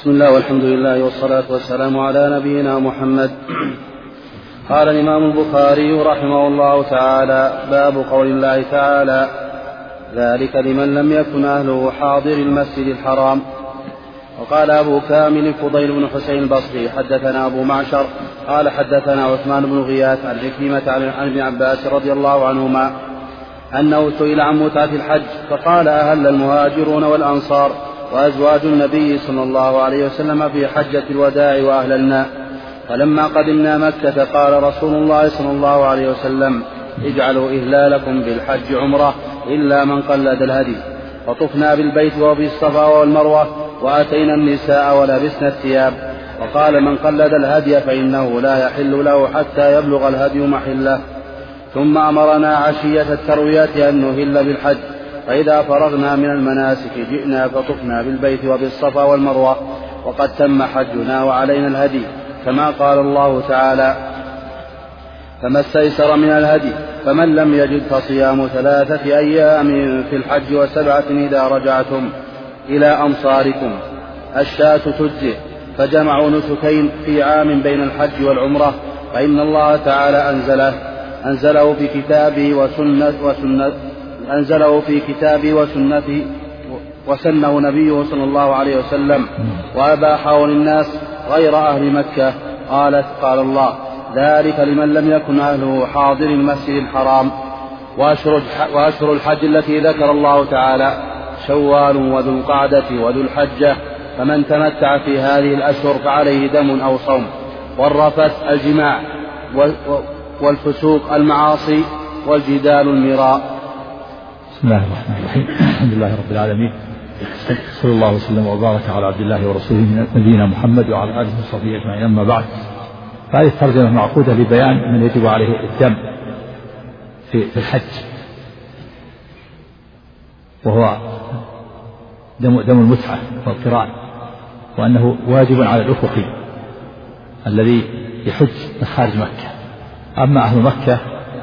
بسم الله والحمد لله والصلاة والسلام على نبينا محمد. قال الإمام البخاري رحمه الله تعالى: باب قول الله تعالى: ذلك لمن لم يكن أهله حاضر المسجد الحرام. وقال أبو كامل فضيل بن حسين البصري: حدثنا أبو معشر قال حدثنا عثمان بن غياث عن عكرمة عن ابن عباس رضي الله عنهما أنه سئل عن متعة الحج فقال: أهل المهاجرون والأنصار وأزواج النبي صلى الله عليه وسلم في حجة الوداع وأهللنا. فلما قدمنا مكة قال رسول الله صلى الله عليه وسلم: اجعلوا إهلالكم بالحج عمرة إلا من قلد الهدي. فطفنا بالبيت وبالصفا والمروة وأتينا النساء ولبسنا الثياب. وقال: من قلد الهدي فإنه لا يحل له حتى يبلغ الهدي محله. ثم أمرنا عشية التروية أن نهل بالحج، فإذا فرغنا من المناسك جئنا فطفنا بالبيت وبالصفا والمروة وقد تم حجنا وعلينا الهدي، كما قال الله تعالى: فما استيسر من الهدي، فمن لم يجد فصيام 3 أيام في الحج و7 إذا رجعتم إلى أمصاركم. الشاة تجزئ. فجمعوا نسكين في عام بين الحج والعمرة، فإن الله تعالى أنزله في كتابه وسنته وسنه نبيه صلى الله عليه وسلم وأباحه للناس غير أهل مكة. قال الله: ذلك لمن لم يكن أهله حاضر المسجد الحرام. وأشهر الحج التي ذكر الله تعالى شوال وذو القعدة وذو الحجة، فمن تمتع في هذه الأشهر فعليه دم أو صوم. والرفث الجماع، والفسوق المعاصي، والجدال المراء. بسم الله الرحمن الرحيم. الحمد لله رب العالمين، صلى الله وسلم وبارك على عبد الله ورسوله نبينا محمد وعلى آله وصحبه أجمعين. أما بعد، فهذه الترجمة معقودة لبيان من يجب عليه الدم في الحج، وهو دم المتعة والقران، وأنه واجب على الأفقي الذي يحج من خارج مكة. أما أهل مكة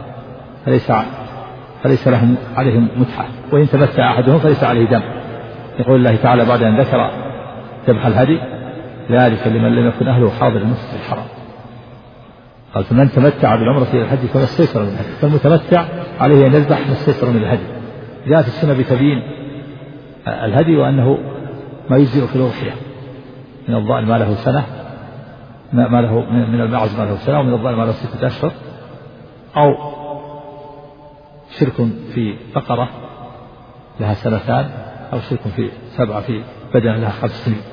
فليس لهم عليهم متعة، وإن تمتع أحدهم فليس عليه دم. يقول الله تعالى بعد أن ذكر ذبح الهدي: ذلك لمن لم يكن أهله حاضر المسجد الحرام. قال: فمن تمتع بالعمرة إلى الحج فما استيسر من الهدي. فالمتمتع عليه أن يذبح ما استيسر من الهدي. جاءت السنة بتبيين الهدي، وأنه ما يجزئ في الأضحية من الضأن ما له سنة، ما له من المعز ما له سنة، ومن الضأن ما له 6 أشهر، أو شرك في بقرة لها 2 سنين، أو شرك في 7 في بدنة لها 5 سنين.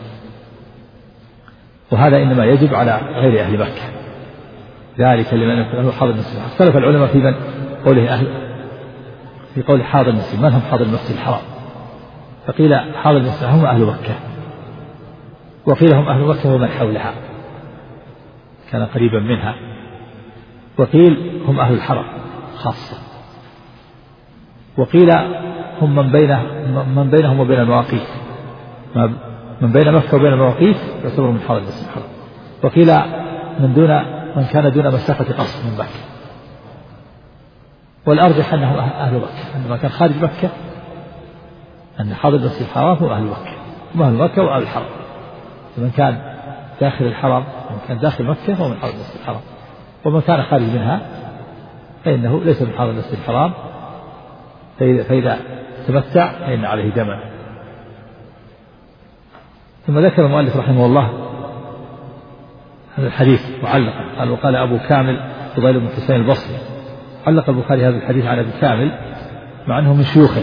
وهذا إنما يجب على غير أهل مكة. ذلك لمن يكون أهله حاضر المسجد. اختلف العلماء في من قوله في قول حاضر المسجد، من هم حاضر المسجد الحرام؟ فقيل حاضر المسجد هم أهل مكة، وقيل هم أهل مكة ومن حولها كان قريبا منها، وقيل هم أهل الحرم خاصة، وقيل هم من بينهم وبين المواقيت، من بين مكة وبين المواقيت يعتبر من حاضر المسجد الحرام. وقيل من كان دون مسافة قصر من مكة. والأرجح أنه أهل مكة، أن ما كان خارج مكة أن حاضر المسجد الحرام هو أهل مكة، هم أهل مكة وأهل الحرم. فمن كان داخل الحرم، من كان داخل مكة هو من حاضر المسجد الحرام، ومن كان خارج منها فإنه ليس من حاضر المسجد الحرام. فإذا تمتع فإن عليه دما. ثم ذكر المؤلف رحمه الله هذا الحديث معلقا. وقال أبو كامل فضيل بن حسين البصري: علق البخاري هذا الحديث على أبي كامل، مع أنه من شيوخه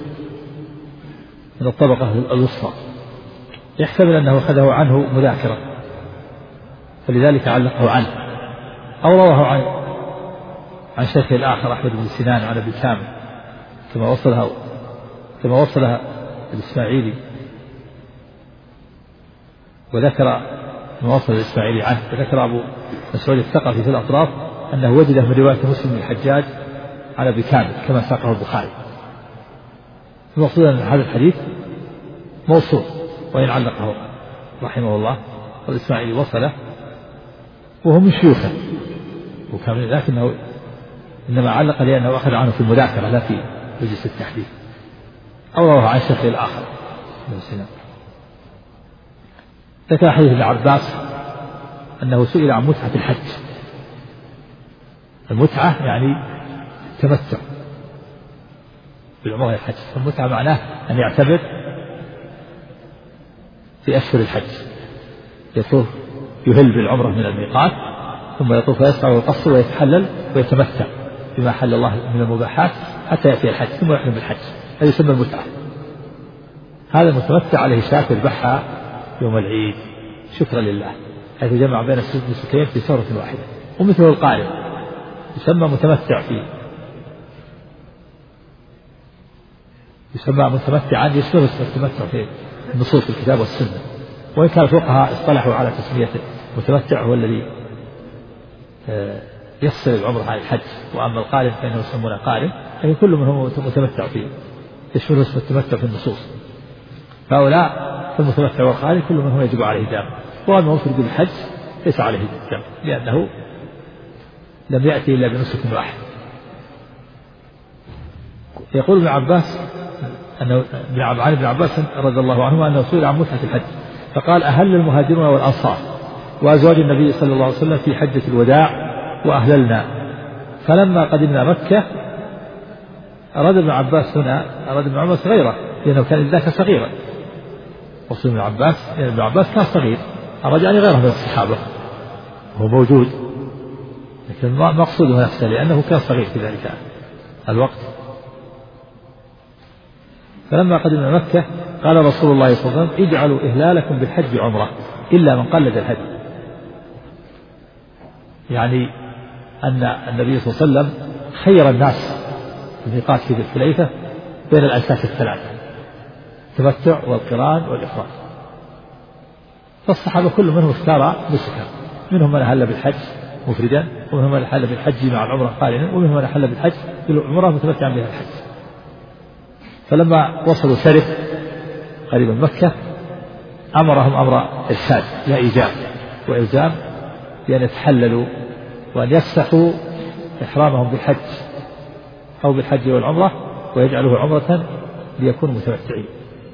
من الطبقة الوسطى، يحتمل أنه أخذه عنه مذاكرة فلذلك علقه عنه، أو رواه عن شيخه الآخر أحمد بن سنان عن أبي كامل كما وصلها الإسماعيلي، وذكر ما وصل الإسماعيلي عنه. وذكر أبو مسعود الثقفي في الأطراف أنه وجده من رواية مسلم بن الحجاج على أبي كامل كما ساقه البخاري. المقصود أن هذا الحديث موصول، وإن علقه رحمه الله والإسماعيلي وصله، وهو من شيوخه وكامل، لكنه إنما علق لأنه أخذ عنه في المذاكرة لا في مجلس التحديث، أو رواه عن شيخه الآخر. ذكر حديث ابن عباس أنه سئل عن متعة الحج. المتعة يعني تمتع بالعمرة الحج. المتعة معناه أن يعتبر في أشهر الحج، يطوف يهل بالعمرة من الميقات، ثم يطوف ويسعى ويقصر ويتحلل ويتمتع بما حل الله من المباحات حتى يأتي الحج ثم يحرم بالحج. هذا يسمى المتعة. هذا المتمتع عليه شاة يذبحها يوم العيد شكرا لله، حيث جمع بين النسكين في سورة واحدة. ومثله القارئ يسمى متمتع فيه، يسمى متمتعا، يشمل التمتع في النصوص الكتاب والسنة. وإن كان الفقهاء اصطلحوا على تسمية المتمتع هو الذي يفصل العمر عن الحج، وأما القارن فإنه يسمونه قارن، لكن كل منهم متمتع فيه، يشمل اسم التمتع في النصوص. فهؤلاء المتمتع والقارن كل منهم يجب عليه دم، وأما المفرد بالحج ليس عليه دم لأنه لم يأتي إلا بنسك واحد. يقول ابن عباس أنه عن ابن عباس رضي الله عنه أنه سئل عن متعة الحج فقال: أهل المهاجرون والأنصار وأزواج النبي صلى الله عليه وسلم في حجة الوداع وأهللنا، فلما قدمنا مكة. أراد ابن عباس هنا ابن عباس غيره، لأنه كان ذاك صغيرا. وصل ابن عباس يعني ابن عباس كان صغير، أراد يعني غيره من الصحابة هو موجود، لكن ما مقصوده نفسه لأنه كان صغير في ذلك الوقت. فلما قدمنا مكة قال رسول الله صلى الله عليه وسلم: اجعلوا إهلالكم بالحج عمرة إلا من قلد الهدي. يعني أن النبي صلى الله عليه وسلم خير الناس في الميقات في ذي الحليفة بين الأنساك الثلاثة: التمتع والقران والإفراد. فالصحابة كل منهم اختار نسكا، منهم من أهل بالحج مفردا، ومنهم من أهل بالحج مع العمرة قارنا، ومنهم من أهل بالحج بالعمرة متمتعا بها الحج. فلما وصلوا سرف قريبا مكة أمرهم أمر إرشاد لا إيجاب وإلزام بأن يتحللوا وأن يفسخوا إحرامهم بالحج أو بالحج والعمرة ويجعلوه عمرة ليكونوا متمتعين.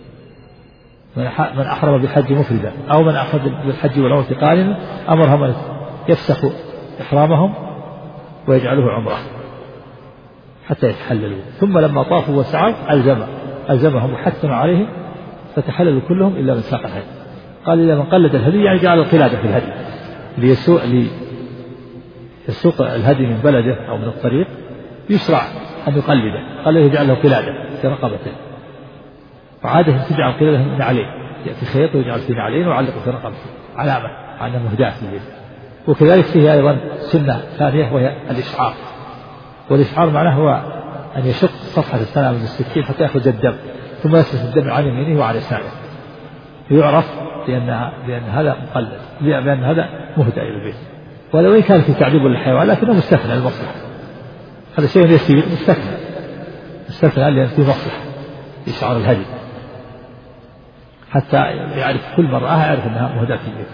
من أحرم بالحج مفردا أو من أحرم بالحج والعمرة قارنا أمرهم أن يفسخوا إحرامهم ويجعلوه عمرة حتى يتحللوا. ثم لما طافوا وسعوا ألزمهم وحثنا عليهم فتحللوا كلهم إلا من ساق الهدي. قال: إلا من قلد الهدي، يعني جعل القلادة في الهدي ليسوق الهدي من بلده أو من الطريق يشرع أن يقلده. قال: يجعل له قلادة في رقبته، وعادة تجعل القلادة من عليه، يأتي خيط ويجعل فيه عليه ويعلق في رقبته علامة على مهداة لليل. وكذلك فيه أيضا سنة ثانية وهي الإشعار. والإشعار معناه هو أن يشق صفحة السنة من السكين حتى يخرج الدم، ثم يسلك الدم عن يمينه وعن يساره، يعرف بأن هذا مقلد، بأن هذا مهدى إلى البيت. ولو إن كان في تعذيب للحيوان لكنه مستثنى للمصلحة. هذا شيء يسير مستثنى لأن فيه مصلحة إشعار الهدي، حتى يعرف كل من رآها يعرف أنها مهداة في البيت.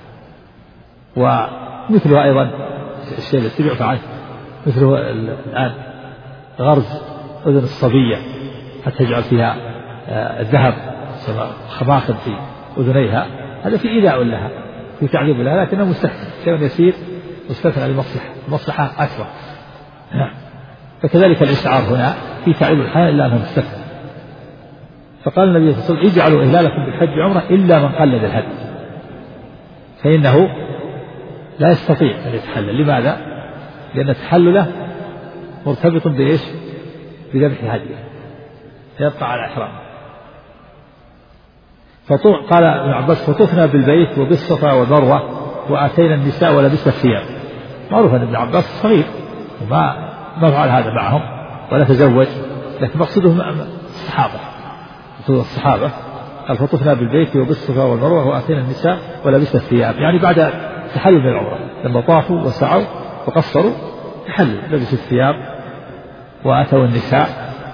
ومثلها أيضا الشيء الذي يعفى عنه مثله الآن غرز أذن الصبية حتى يجعل فيها الذهب خماخا في أذنيها، هذا في إيذاء لها في تعذيب لها، لكنه مستثنى، شيء يسير مستثنى للمصلحة أكبر. فكذلك الإشعار هنا في تعذيب الحياة إلا أنه مستثنى. فقال النبي صلى الله عليه وسلم: اجعلوا إهلالكم بالحج عمرة إلا من قلد الهدي، فإنه لا يستطيع أن يتحلل. لماذا؟ لأن تحلله مرتبط بإيش؟ بذبح هديه، يبقى على إحرامه. قال ابن عباس: فطفنا بالبيت وبالصفا والمروة وآتينا النساء ولبسنا الثياب. معروف أن ابن عباس صغير وما فعل هذا معهم ولا تزوج، لكن مقصده الصحابة. قال: فطفنا بالبيت وبالصفا والمروة وآتينا النساء ولبسنا الثياب، يعني بعد تحلل من العمرة لما طافوا وسعوا وقصروا تحلل، لبسوا الثياب وأتوا النساء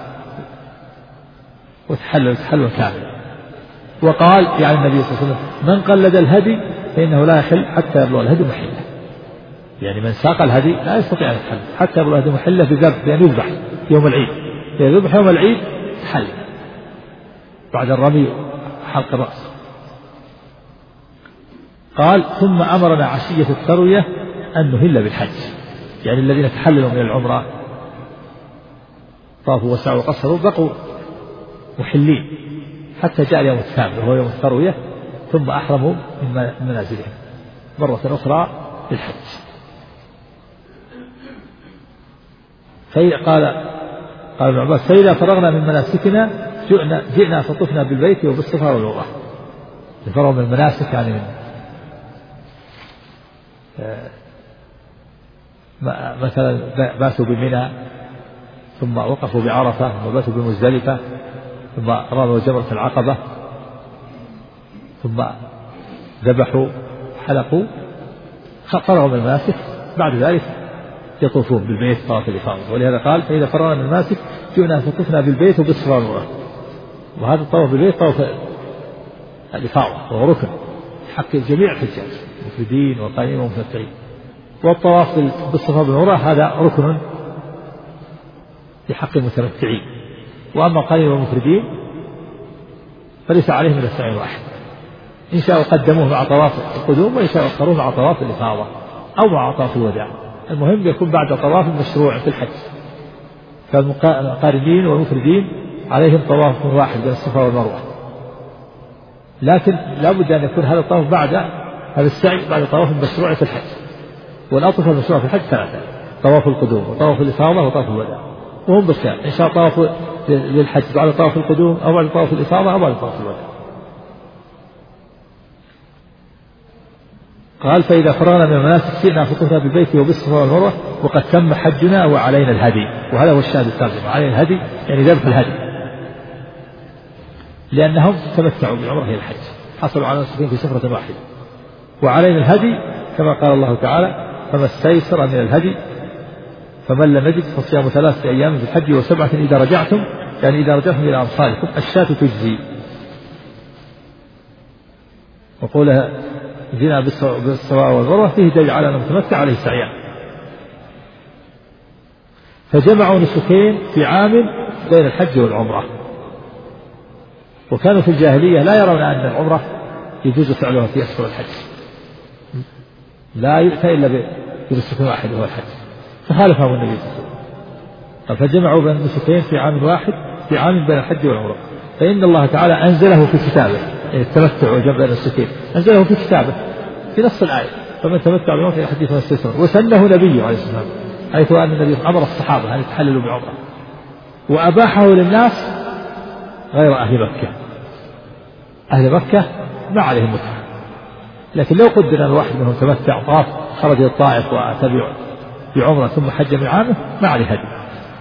وتحلل كاملا. وقال يعني النبي صلى الله عليه وسلم: من قلد الهدي فإنه لا يحل حتى يبلغ الهدي محله. يعني من ساق الهدي لا يستطيع أن يتحلل حتى يبلغ الهدي محله بذبح، بأن يذبح يوم العيد. يذبح يوم العيد تحلل بعد الرمي حلق الرأس. قال ثم أمرنا عشية التروية أن نهل بالحج، يعني الذين تحللوا من العمرة طافوا وسعوا وقصروا بقوا محلين حتى جاء اليوم الثامن وهو يوم التروية، ثم أحرموا من منازلهم مرة أخرى للحج. قال ابن عباس فإذا فرغنا من مناسكنا جئنا فطفنا بالبيت وبالصفا والمروة. فرغوا من المناسك يعني من مثلا باتوا بمنى ثم وقفوا بعرفة ثم باتوا بمزدلفة ثم رموا جمرة العقبة ثم ذبحوا حلقوا فرغوا من المناسك، بعد ذلك يطوفون بالبيت طواف الإفاضة. ولهذا قال فإذا فرغنا من المناسك جئنا فطفنا بالبيت وبالصفا والمروة. وهذا الطواف بالبيت طواف الإفاضة وهو ركن حق جميع الحجاج مفردين وقارنين ومتمتعين، والطواف بالصفا والمروة هذا ركن في حق المتمتعين. وأما القارنين والمفردين فليس عليهم إلا سعي واحد، إن شاءوا قدموه مع طواف القدوم وإن شاءوا أخروه مع طواف الإفاضة أو مع طواف الوداع. المهم يكون بعد طواف مشروع في الحج. فالقارنين والمفردين عليهم طواف واحد بين الصفا والمروة، لكن لا بد أن يكون هذا الطواف بعد هذا السعي بعد طواف المشروع في الحج. والأطوف المشروع في الحج ثلاثة: طواف القدوم وطواف الإفاضة وطواف الوداع، وهم بالخيار إن شاء طواف للحج بعد طواف القدوم أو بعد طواف الإفاضة أو بعد طواف الوداع. قال فإذا فرغنا من المناسك جئنا فطفنا بالبيت وبالصفا والمروة وقد تم حجنا وعلينا الهدي. وهذا هو الشاهد الترجمة، علينا الهدي يعني ذبح الهدي، لأنهم تمتعوا بالعمرة هي الحج، حصلوا على نسكين في سفرة واحدة. وعلينا الهدي كما قال الله تعالى فما استيسر من الهدي فمن لم يجد فصيام 3 أيام في الحج و7 إذا رجعتم، يعني إذا رجعتم إلى أمصاركم. الشاة تجزي. وقولها جئنا بالصفا والمروة فيه دليل على أن المتمتع عليه سعيان. فجمعوا نسكين في عام بين الحج والعمرة. وكانوا في الجاهلية لا يرون أن العمرة يجوز فعلها في أشهر الحج، لا يؤتى إلا بنسك واحد وهو الحج، فخالفهم النبي صلى الله عليه وسلم. فجمعوا بين النسكين في عام واحد في عام بين الحج والعمرة. فإن الله تعالى أنزله في كتابه، يعني التمتع وجمع بين النسكين أنزله في كتابه في نص الآية فمن تمتع بالعمرة في الحج فما استيسر. وسنه نبيه عليه الصلاة والسلام، حيث أن النبي أمر الصحابة أن يتحللوا بعمرة وأباحه للناس غير أهل مكة. أهل مكة ما عليهم متعة، لكن لو قدر الواحد منهم تمتع طاف خرج إلى الطائف وأتى بعمرة ثم حج من عامه ما عليه هدي.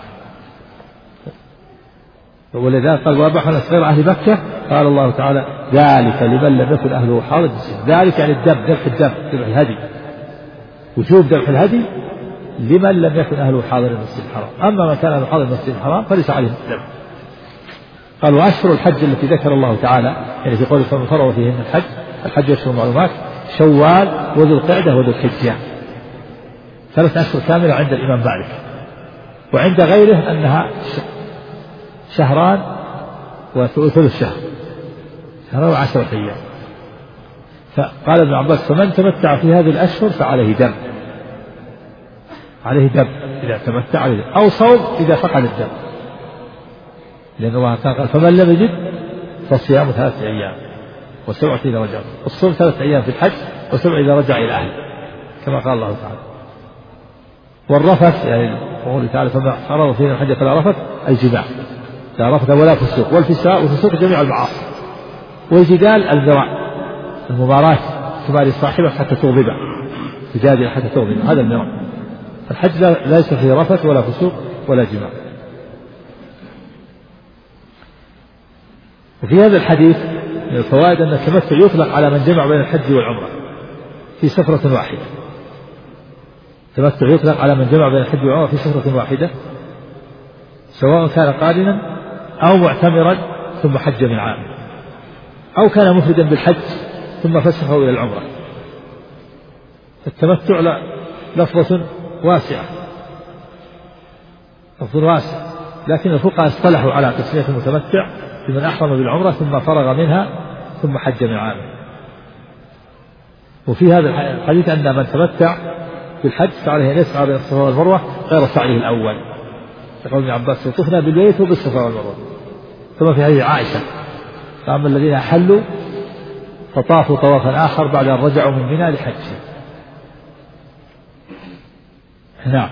ولذلك قال وأباح الناس غير أهل مكة. قال الله تعالى ذلك لمن لم يكن أهله حاضر المسجد. ذلك يعني الدم، ذبح الدم، ذبح الهدي، وجوب ذبح الهدي لمن لم يكن أهله حاضر المسجد الحرام. أما من كان أهله حاضر المسجد الحرام فليس عليه الذبح. قال وأشهر الحج التي ذكر الله تعالى يعني في قوله فمن فرض فيهن الحج أشهر معلومات شوال وذو القعدة وذو الحجة، 3 أشهر كاملة عند الإمام مالك، وعند غيره أنها شهران وثلث شهر، شهران و10 أيام. فقال ابن عباس فمن تمتع في هذه الأشهر فعليه دم، عليه دم إذا تمتع عليه دم، أو صوم إذا فقد الدم، لأن الله قال فمن لم يجد فصيام 3 أيام و7 إذا رجع. الصوم 3 أيام في الحج و7 إذا رجع إلى أهله كما قال الله تعالى. والرفث يعني قوله تعالى فما فرض فينا الحج فلا رفث الجماع، لا رفث ولا فسوق، والفسوق جميع المعاصي. والجدال المراء، المباراة تماري صاحبه حتى تغضبه، تجادل حتى تغضبه، هذا المراء. الحج ليس فيه رفث ولا فسوق ولا جماع. وفي هذا الحديث من الفوائد أن التمتع يطلق على من جمع بين الحج والعمرة في سفرة واحدة. التمتع يطلق على من جمع بين الحج والعمرة في سفرة واحدة، سواء كان قارنا أو معتمرا ثم حج من عام، أو كان مفردا بالحج ثم فسخه إلى العمرة. التمتع لفظة واسعة، لفظ واسع، لكن الفقهاء اصطلحوا على تسمية المتمتع لمن أحرم بالعمرة ثم فرغ منها ثم حج من عامه. وفي هذا الحديث أن من تمتع بالحج فعليه أن يسعى بين الصفا والمروة غير سعيه الأول. يقول ابن عباس يطوفنا بالبيت وبالصفا والمروة. ثم في حديث عائشة فأما الذين حلوا فطافوا طوافا آخر بعد أن رجعوا من منى لحج. نعم.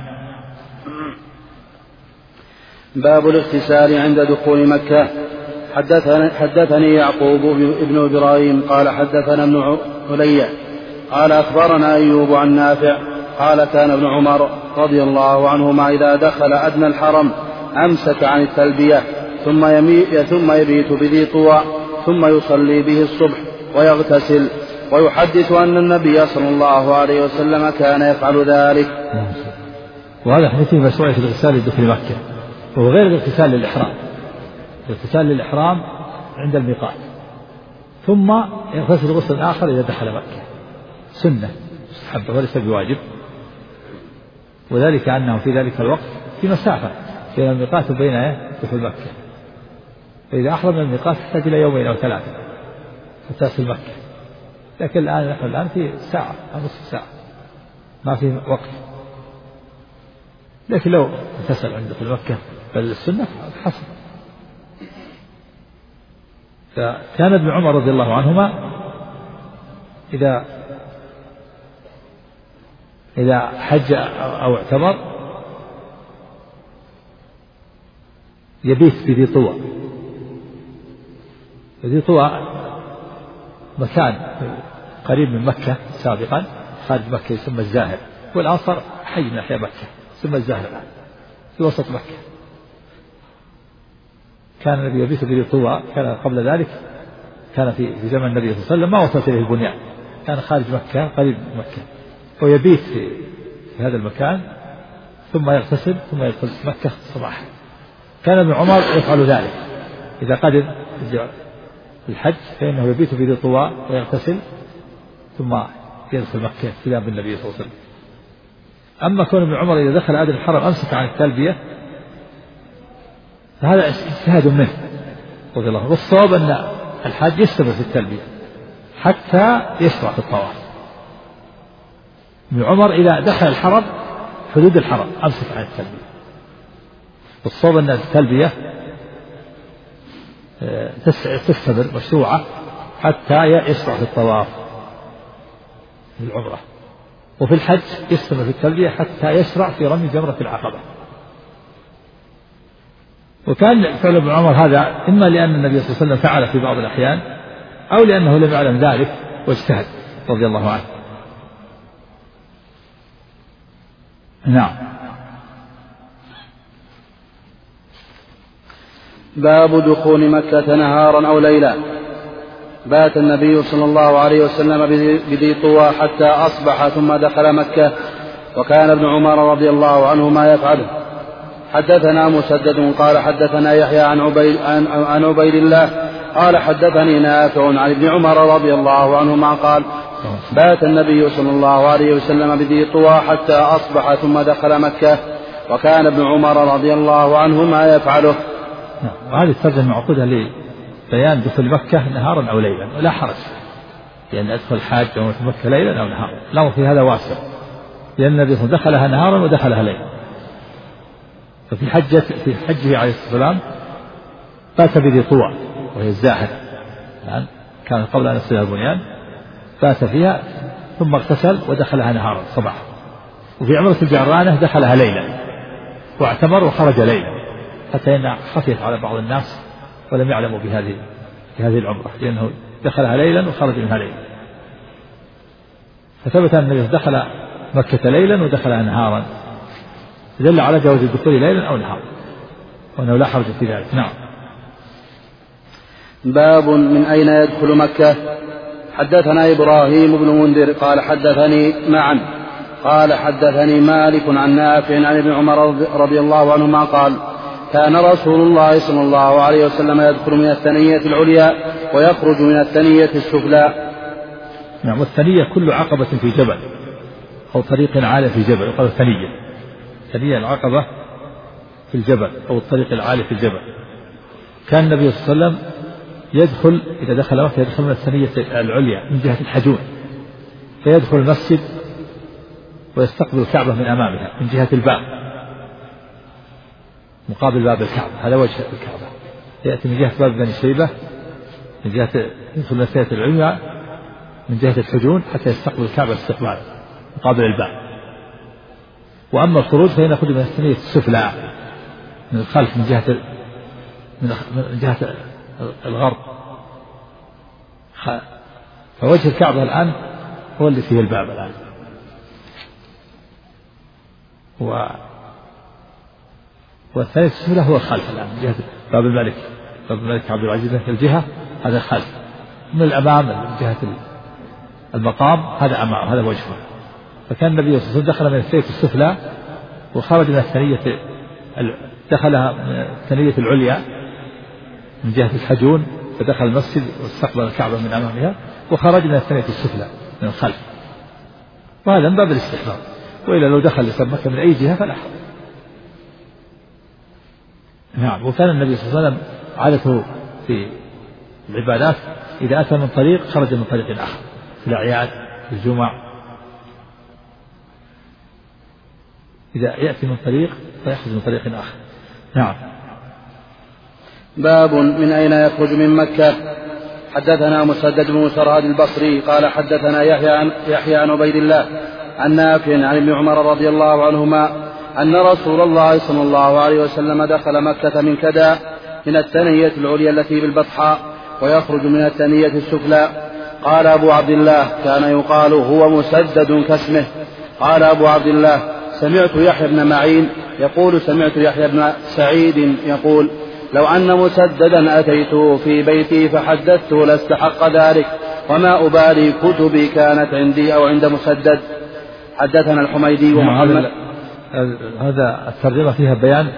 باب الاغتسال عند دخول مكة. حدثني يعقوب بن إبراهيم قال حدثنا ابن علي قال أخبرنا أيوب عن نافع قال كان ابن عمر رضي الله عنهما إذا دخل أدنى الحرم أمسك عن التلبية ثم يبيت بذي طوى ثم يصلي به الصبح ويغتسل ويحدث أن النبي صلى الله عليه وسلم كان يفعل ذلك. وهذا حديث مشروعية الاغتسال لدخول مكة، وهو غير الاغتسال للإحرام. الاغتسال للإحرام عند الميقات، ثم يغتسل غسل آخر إذا دخل مكة، سنة مستحبة وليس بواجب، وذلك أنه في ذلك الوقت في مسافة بين الميقات وبين دخول مكة، فإذا أحرم من الميقات يحتاج إلى يومين أو ثلاثة حتى يصل مكة. لكن نحن الآن في ساعة أو نصف ساعة، ما في وقت. لكن لو اغتسل عند دخول مكة بل السنة حسن. فكان ابن عمر رضي الله عنهما إذا حج أو اعتمر يبيت بذي طوى. ذي طوى مكان قريب من مكة سابقا خارج مكة يسمى الزاهر، والآن صار حي من أحياء مكة يسمى الزاهر الآن في وسط مكة. كان النبي يبيت بذي طوى، كان قبل ذلك كان في زمن النبي صلى الله عليه وسلم ما وصلت إليه البنيان، كان خارج مكة قريب من مكة، ويبيت في هذا المكان ثم يغتسل ثم يدخل مكة صباحا. كان ابن عمر يفعل ذلك إذا قدم الحج، فإنه يبيت في ذي طوى ويغتسل ثم يدخل مكة ابتداء بالنبي صلى الله عليه وسلم. أما كون ابن عمر إذا دخل هذا الحرم أمسك عن التلبية فهذا اجتهاد منه رضي الله عنه، والصواب أن الحاج يستمر في التلبية حتى يشرع في الطواف. ابن عمر إذا دخل الحرم حدود الحرم أمسك عن التلبية، والصواب أن التلبية تستمر مشروعة حتى يشرع في الطواف في العمرة، وفي الحج يستمر في التلبية حتى يشرع في رمي جمرة العقبة. وكان فعل ابن عمر هذا إما لأن النبي صلى الله عليه وسلم فعل في بعض الأحيان، أو لأنه لم يعلم ذلك واجتهد رضي الله عنه. نعم. باب دخول مكة نهارا أو ليلا. بات النبي صلى الله عليه وسلم بذي طوى حتى أصبح ثم دخل مكة، وكان ابن عمر رضي الله عنهما يفعله. حدثنا مسدد قال حدثنا يحيى عن عبيد الله قال حدثني نافع عن ابن عمر رضي الله عنهما قال بات النبي صلى الله عليه وسلم بذي طوى حتى أصبح ثم دخل مكة، وكان ابن عمر رضي الله عنهما يفعله. وهذه الترجمة معقودة لبيان دخول مكة نهارا أو ليلا، ولا حرج لأن أدخل الحاج في مكة ليلا أو نهارا، لا في هذا واسع، لأن النبي صلى الله عليه وسلم دخلها نهارا ودخلها ليلا. ففي حجه عليه الصلاة والسلام بات بذي طوى وهي الزاهر، يعني كان قبل أن يصل البنيان بات فيها ثم اغتسل ودخلها نهارا صباحا. وفي عمرة الجعرانة دخلها ليلا واعتمر وخرج ليلا، حتى إنها خفيت على بعض الناس ولم يعلموا بهذه العمرة، لأنه دخلها ليلا وخرج منها ليلا. فثبت أن النبي دخل مكة ليلا ودخلها نهارا، دل على جواز الدخول ليلا أو نهارا، وأنه لا حرج في ذلك. نعم. باب من أين يدخل مكة. حدثنا إبراهيم بن منذر قال حدثني معا قال حدثني مالك عن نافع عن ابن عمر رضي الله عنهما قال كان رسول الله صلى الله عليه وسلم يدخل من الثنية العليا ويخرج من الثنية السفلى. نعم. والثنية كل عقبة في جبل أو طريق عالي في جبل يقال ثنية العقبة في الجبل أو الطريق العالي في الجبل. كان النبي صلى الله عليه وسلم يدخل إذا دخل مكة يدخل من الثنية العليا من جهة الحجون، فيدخل المسجد ويستقبل الكعبة من أمامها من جهة الباب مقابل باب الكعبة، هذا وجه الكعبة. يأتي من جهة باب بني شيبة من جهة يدخل المسجد العليا من جهة الحجون حتى يستقبل الكعبة استقبال مقابل الباب. وأما الخروج فإن يخرج من الثنية السفلى من الخلف من جهة الغرب. فوجه الكعبة الآن هو اللي فيه الباب الآن، والثانية السفلى هو الخلف الآن من جهة باب الملك عبد العزيز في الجهة، هذا الخلف. من الأمام من جهة المقام هذا أمام، هذا وجهه. فكان النبي صلى الله عليه وسلم دخل من الثنية السفلى وخرج من الثنية دخلها من الثنية العليا من جهة الحجون، فدخل المسجد واستقبل الكعبة من أمامها، وخرج من الثنية السفلى من الخلف، وهذا من باب الاستحباب. وإلا لو دخل مكة من أي جهة فلا حرج. نعم. وكان النبي صلى الله عليه وسلم عادته في العبادات إذا أتى من طريق خرج من طريق آخر، في الأعياد في الجمع إذا يأتي من طريق فيخرج من طريق آخر. نعم. باب من أين يخرج من مكة. حدثنا مسدد بن مسرهد البصري قال حدثنا يحيى عن عبيد الله عن نافع عن ابن عمر رضي الله عنهما أن رسول الله صلى الله عليه وسلم دخل مكة من كدا من الثنية العليا التي بالبطحاء ويخرج من الثنية السفلى. قال أبو عبد الله كان يقال هو مسدد كاسمه. قال أبو عبد الله سمعت يحيى بن معين يقول سمعت يحيى بن سعيد يقول لو أن مسددا أتيته في بيتي فحدثته لاستحق ذلك وما أبالي كتبي كانت عندي أو عند مسدد. حدثنا الحميدي ومحمد. هذا الترجمة فيها بيان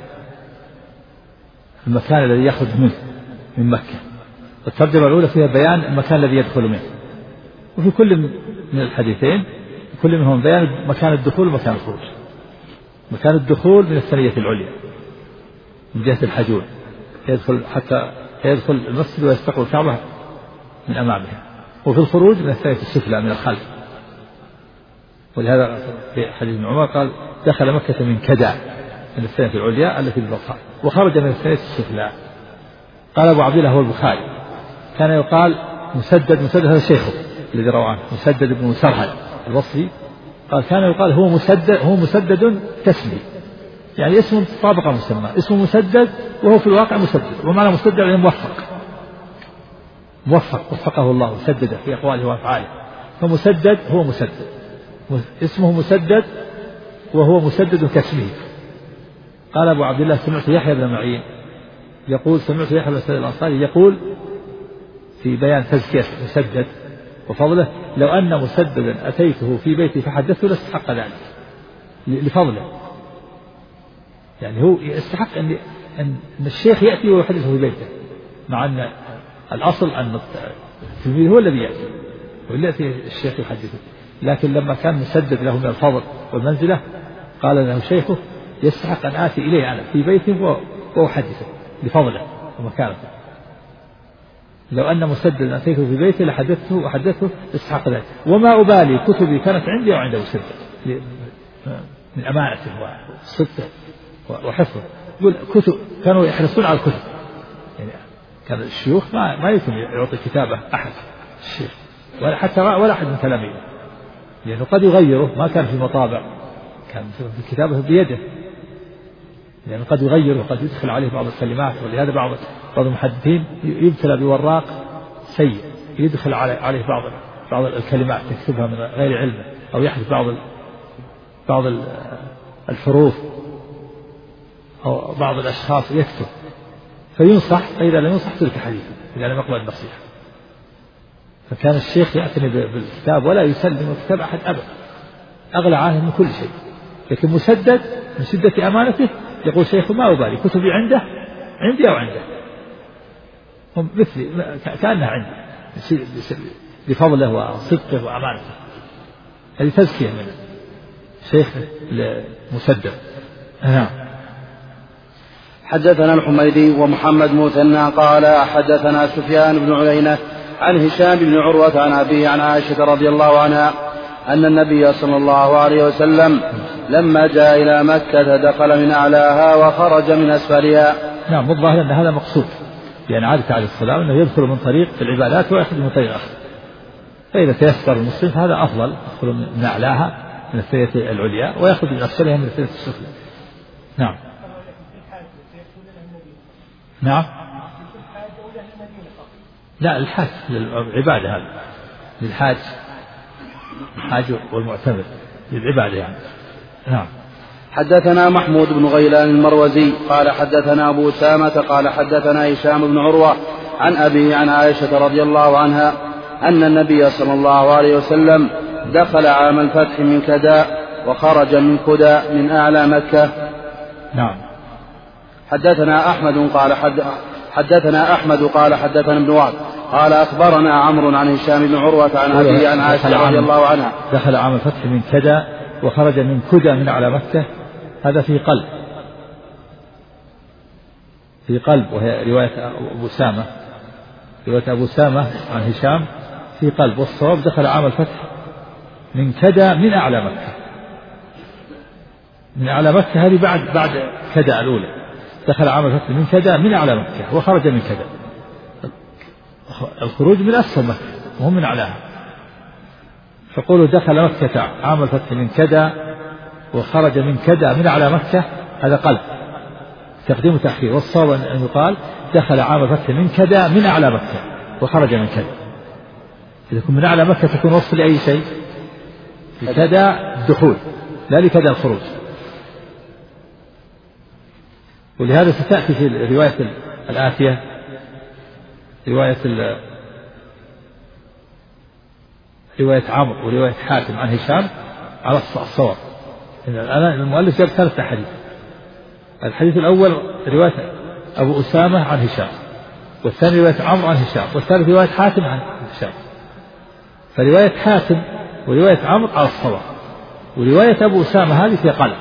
المكان الذي يخرج منه من مكة، والترجمة الأولى فيها بيان المكان الذي يدخل منه. وفي كل من الحديثين كل منهم بيان مكان الدخول ومكان الخروج. مكان الدخول من الثنية العليا من جهة الحجون يدخل حتى يدخل المسجد ويستقبل الكعبة من أمامها، وفي الخروج من الثنية السفلى من الخلف. ولهذا في حديث ابن عمر قال دخل مكة من كدا من الثنية العليا التي بالبطحاء وخرج من الثنية السفلى. قال أبو عبد الله هو البخاري كان يقال مسدد هذا شيخه الذي روى عنه مسدد بن مسرهد البصري، قال كان يقال هو مسدد كاسمه، يعني اسم طابق مسمى، اسمه مسدد وهو في الواقع مسدد، ومعنى مسدد يعني موفق وفقه الله مسدد في أقواله وأفعاله. فمسدد هو مسدد، اسمه مسدد وهو مسدد كاسمه. قال أبو عبد الله سمعت يحيى بن معين يقول سمعت يحيى بن سعيد الأنصاري يقول في بيان تزكية مسدد وفضله لو أن مسددا أتيته في بيتي فحدثته لاستحق ذلك لفضله. يعني هو يستحق أن الشيخ يأتي ويحدثه في بيته، مع أن الأصل أن التلميذ هو الذي يأتي والذي يأتي الشيخ يحدثه، لكن لما كان مسدد له من الفضل والمنزلة قال له شيخه يستحق أن آتي إليه أنا في بيته وأحدثه لفضله ومكانته. لو أن مسددا أتيته في بيته لحدثته وحدثته استحق ذلك وما أبالي كتبي كانت عندي أو عند مسدد من أمانته وصدقه وحفظه. يقول كتب كانوا يحرصون على الكتب، يعني كان الشيوخ ما يمكن يعطي كتابه أحد الشيخ ولا أحد من تلاميذه، لأنه قد يغيره، ما كان في مطابع، كان في كتابه بيده، لأنه قد يغيره وقد يدخل عليه بعض الكلمات. ولهذا بعض المحدثين يبتلى بوراق سيء يدخل عليه بعض الكلمات يكتبها من غير علمه، أو يحدث بعض الحروف أو بعض الأشخاص يكتب فينصح، فإذا لم ينصح تلك حديثه إذا لم يقبل النصيحة. فكان الشيخ يعتني بالكتاب ولا يسلم الكتاب أحد أبدا، أغلى عنه من كل شيء. لكن مسدد من شدة أمانته يقول شيخه ما أبالي كتبي عندي أو عنده، هم مثلي كأنها عندي بفضله وصدقه وأمانته. هذه تزكية من شيخ مسدد. حدثنا الحميدي ومحمد مثنى قال حدثنا سفيان بن عيينة عن هشام بن عروة عن أبيه عن عائشة رضي الله عنها أن النبي صلى الله عليه وسلم لما جاء إلى مكة دخل من أعلاها وخرج من أسفلها. نعم، والظاهر أن هذا مقصود، يعني عادة عليه السلام أنه يدخل من طريق في العبادات ويخرج من طريق آخر، فإذا تيسر المسلم فهذا أفضل، يدخل من أعلاها من الثلث العليا ويخرج من أسفلها من الثلث السفلى. نعم. نعم. لا، الحاج للعبادة، هذا للحاج، الحاج والمعتمر للعبادة يعني. نعم. حدثنا محمود بن غيلان المروزي قال حدثنا أبو أسامة قال حدثنا هشام بن عروة عن أبيه عن عائشة رضي الله عنها أن النبي صلى الله عليه وسلم دخل عام الفتح من كداء وخرج من كدى من أعلى مكة. نعم. حدثنا أحمد قال حدثنا ابن وهب قال أخبرنا عمرو عن هشام بن عروة عن أبيه عن عائشة رضي الله عنها دخل عام الفتح من كدى وخرج من كدى من أعلى مكة. هذا في قلب، وهي رواية أبو أسامة عن هشام في قلب، والصواب دخل عام الفتح من كدى من أعلى مكة. من أعلى مكة هذه بعد كدى الأولى، دخل عام الفتح من كدى من أعلى مكة وخرج من كدى. الخروج من أسفل مكة وهم من أعلاها، فقولوا دخل مكة عام الفتح من كدى وخرج من كدى من أعلى مكة، هذا قلب، تقديم وتأخير. والصواب أن يقال دخل عام الفتح من كدى من أعلى مكة وخرج من كدى. إذا كنت من أعلى مكة تكون وصف لأي شيء، لكدى الدخول لا لكدى الخروج. ولهذا ستأتي في الرواية الآتية رواية عمرو ورواية حاتم عن هشام على الصواب. الآن المؤلف جاب 3 أحاديث. الحديث الأول رواية أبو أسامة عن هشام، والثاني رواية عمرو عن هشام، والثالث رواية حاتم عن هشام. فرواية حاتم ورواية عمرو على الصواب، ورواية أبو أسامة هذه في قلب.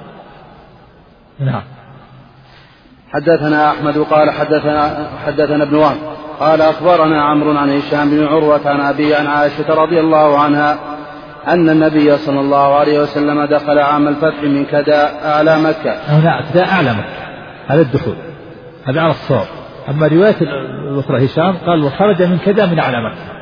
نعم. حدثنا أحمد قال حدثنا ابن وهب قال أخبرنا عمرو عن هشام بن عروة عن أبيه عن عائشة رضي الله عنها أن النبي صلى الله عليه وسلم دخل عام الفتح من كداء أعلى مكة. لا، كداء أعلى مكة هذا الدخول، هذا على الصواب. أما رواية الأخرى هشام قال وخرج من كداء من أعلى مكة،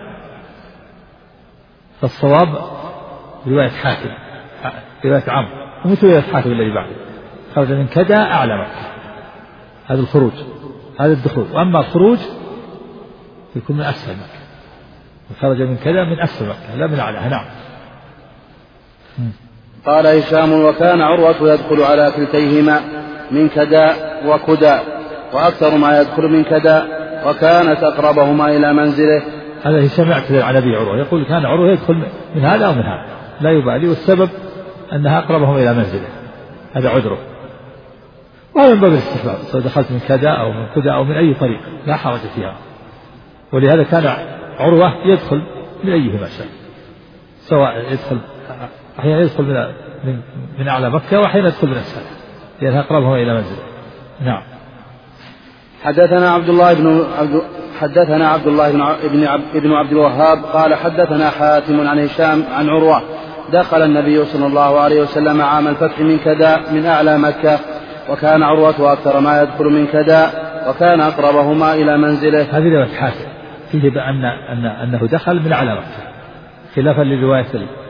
فالصواب رواية حاتم، رواية عمرو، ومثل رواية حاتم الذي بعده، خرج من كداء أعلى مكة، هذا الخروج، هذا الدخول. وأما الخروج يكون من أسفل مكة، وخرج من كداء من أسفل مكة لا من أعلاها. نعم. قال هشام وكان عروة يدخل على كلتيهما من كداء وكداء، وأكثر ما يدخل من كداء، وكانت أقربهما إلى منزله. هذا هشام يعتذر عن أبي عروة، يقول كان عروة يدخل من هذا أو من هذا لا يبالي، والسبب أنها أقربهم إلى منزله، هذا عذره. وهذا من باب الاستحباب، سواء دخلت من كداء أو من كداء أو من أي طريق لا حرج فيها. ولهذا كان عروة يدخل من أيهما شاء، سواء يدخل أحيانا يدخل من أعلى مكة، وأحيانا يدخل من أسفل، لأنها أقربهم إلى منزله. نعم. حدثنا عبد الله بن عبد الوهاب قال حدثنا حاتم عن هشام عن عروة دخل النبي صلى الله عليه وسلم عام الفتح من كداء من أعلى مكة، وكان عروة أكثر ما يدخل من كداء، وكان أقربهما إلى منزله. هذه رواية حاتم فيه أنه دخل من أعلى مكة، خلافا لرواية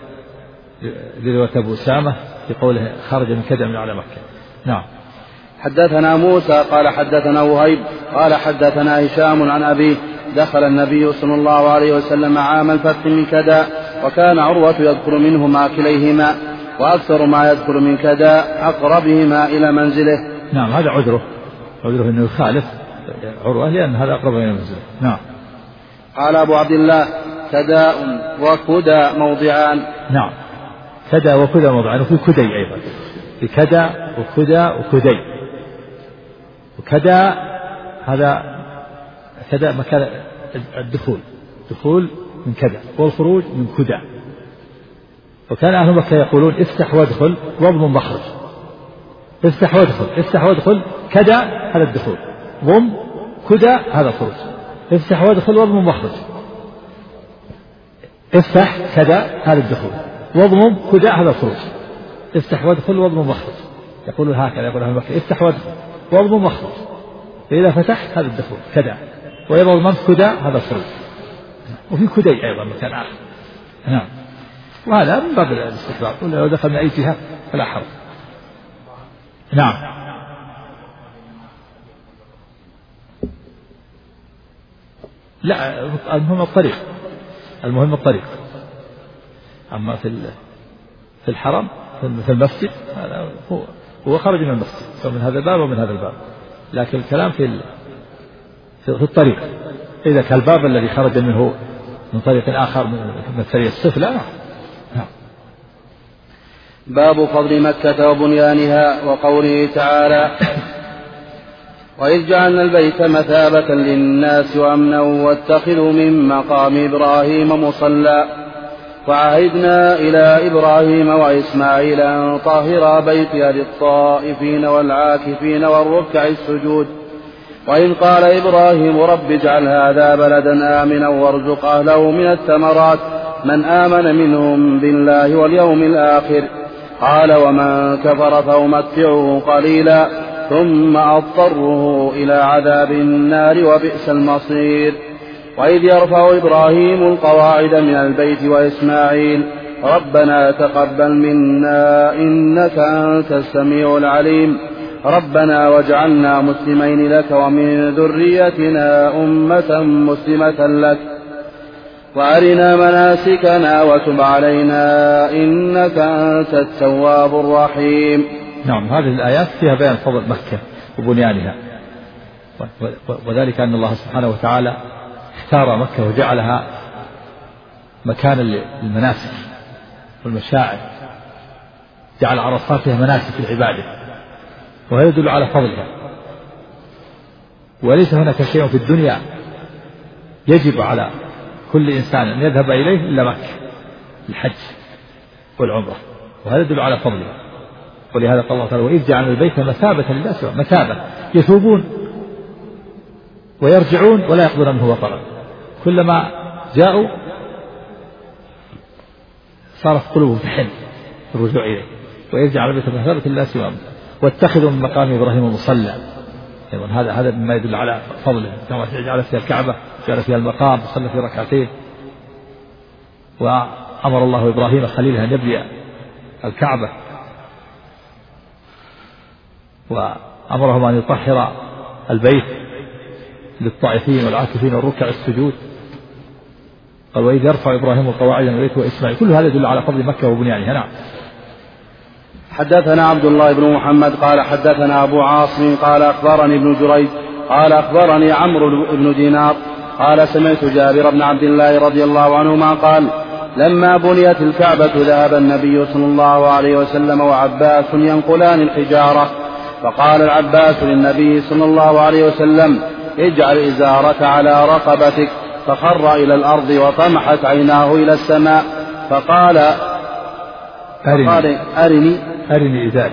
أبو أسامة في قوله خرج من كداء من أعلى مكة. نعم. حدثنا موسى قال حدثنا وهيب قال حدثنا هشام عن أبيه دخل النبي صلى الله عليه وسلم عام الفتح من كداء، وكان عروة يذكر منهما كليهما، وأكثر ما يذكر من كداء أقربهما إلى منزله. نعم، هذا عذره أنه يخالف عروة لأن هذا أقرب إلى منزله. نعم. قال أبو عبد الله كداء وكدى موضعان. نعم، كدى وكدى موضعان، وفي كدي أيضا، في كدى وكدى وكدي. وكدى هذا كدى مكان الدخول من كدى، والخروج من كدى. وكان أهل مكة يقولون افتح وادخل واضم مخرج، افتح وادخل كدى هذا الدخول، ضم كدى هذا الخروج، افتح وادخل واضم مخرج. افتح كذا هذا الدخول، واضمم كذا هذا الخروج. افتح وادخل واضمم واخرج، يقول هكذا، يقول أهل مكة افتح وادخل واضمم واخرج، فإذا فتحت هذا الدخول كذا، وإذا ضممت كذا هذا الخروج. وفي كدي أيضا مكان آخر. نعم. وهذا من باب الاستحباب، ولا لو دخل من أي جهة فلا حرج. نعم. لا، المهم الطريق، المهم الطريق. أما في الحرم في المسجد هو خرج من المسجد، فمن هذا الباب ومن هذا الباب، لكن الكلام في الطريق. إذا كان الباب الذي خرج منه من طريق آخر من طريق الصفة لا. باب فضل مكة وبنيانها، وقوله تعالى: وإذ جعلنا البيت مثابة للناس وأمنا واتخذوا من مقام إبراهيم مصلى وعهدنا إلى إبراهيم وإسماعيل أن طهرا بيتي للطائفين والعاكفين والركع السجود. وإن قال إبراهيم رب اجعل هذا بلدا آمنا وارزق أهله من الثمرات من آمن منهم بالله واليوم الآخر، قال ومن كفر فأمتعه قليلا ثم أضطره إلى عذاب النار وبئس المصير. وإذ يرفع إبراهيم القواعد من البيت وإسماعيل ربنا تقبل منا إنك أنت السميع العليم ربنا واجعلنا مسلمين لك ومن ذريتنا أمة مسلمة لك وأرنا مناسكنا وتب علينا إنك أنت التواب الرحيم. نعم. هذه الآيات فيها بيان فضل مكة وبنيانها، وذلك أن الله سبحانه وتعالى اختار مكة وجعلها مكانا للمناسك والمشاعر، جعل عرصاتها مناسك العبادة، وهذا يدل على فضلها. وليس هناك شيء في الدنيا يجب على كل إنسان أن يذهب إليه إلا مكة، الحج والعمرة، وهذا يدل على فضلها. ولهذا قال الله تعالى: وإذ جعلنا البيت مثابة للناس، مثابة يثوبون ويرجعون ولا يقضون منه وطرا، كلما جاءوا صارت قلوبهم تحن الرجوع إليه. وإذ جعلنا البيت مثابة للناس واتخذوا من مقام إبراهيم مصلى، هذا مما يدل على فضله. كما جعل فيها الكعبة جعل فيها المقام وصلى في ركعتين. وأمر الله إبراهيم خليله أن يبني الكعبة، وأمرهم أن يطهر البيت للطائفين والعاكفين والركع السجود. قال: وإذ يرفع إبراهيم القواعد من البيت وإسماعيل. كل هذا يدل على فضل مكة وبنيانها. نعم. حدثنا عبد الله بن محمد قال حدثنا أبو عاصم قال أخبرني ابن جريج قال أخبرني عمرو بن دينار قال سمعت جابر بن عبد الله رضي الله عنهما قال: لما بنيت الكعبة ذهب النبي صلى الله عليه وسلم وعباس ينقلان الحجارة، فقال العباس للنبي صلى الله عليه وسلم: اجعل إزارك على رقبتك، فخر إلى الأرض وطمحت عيناه إلى السماء فقال: أرني إزاري.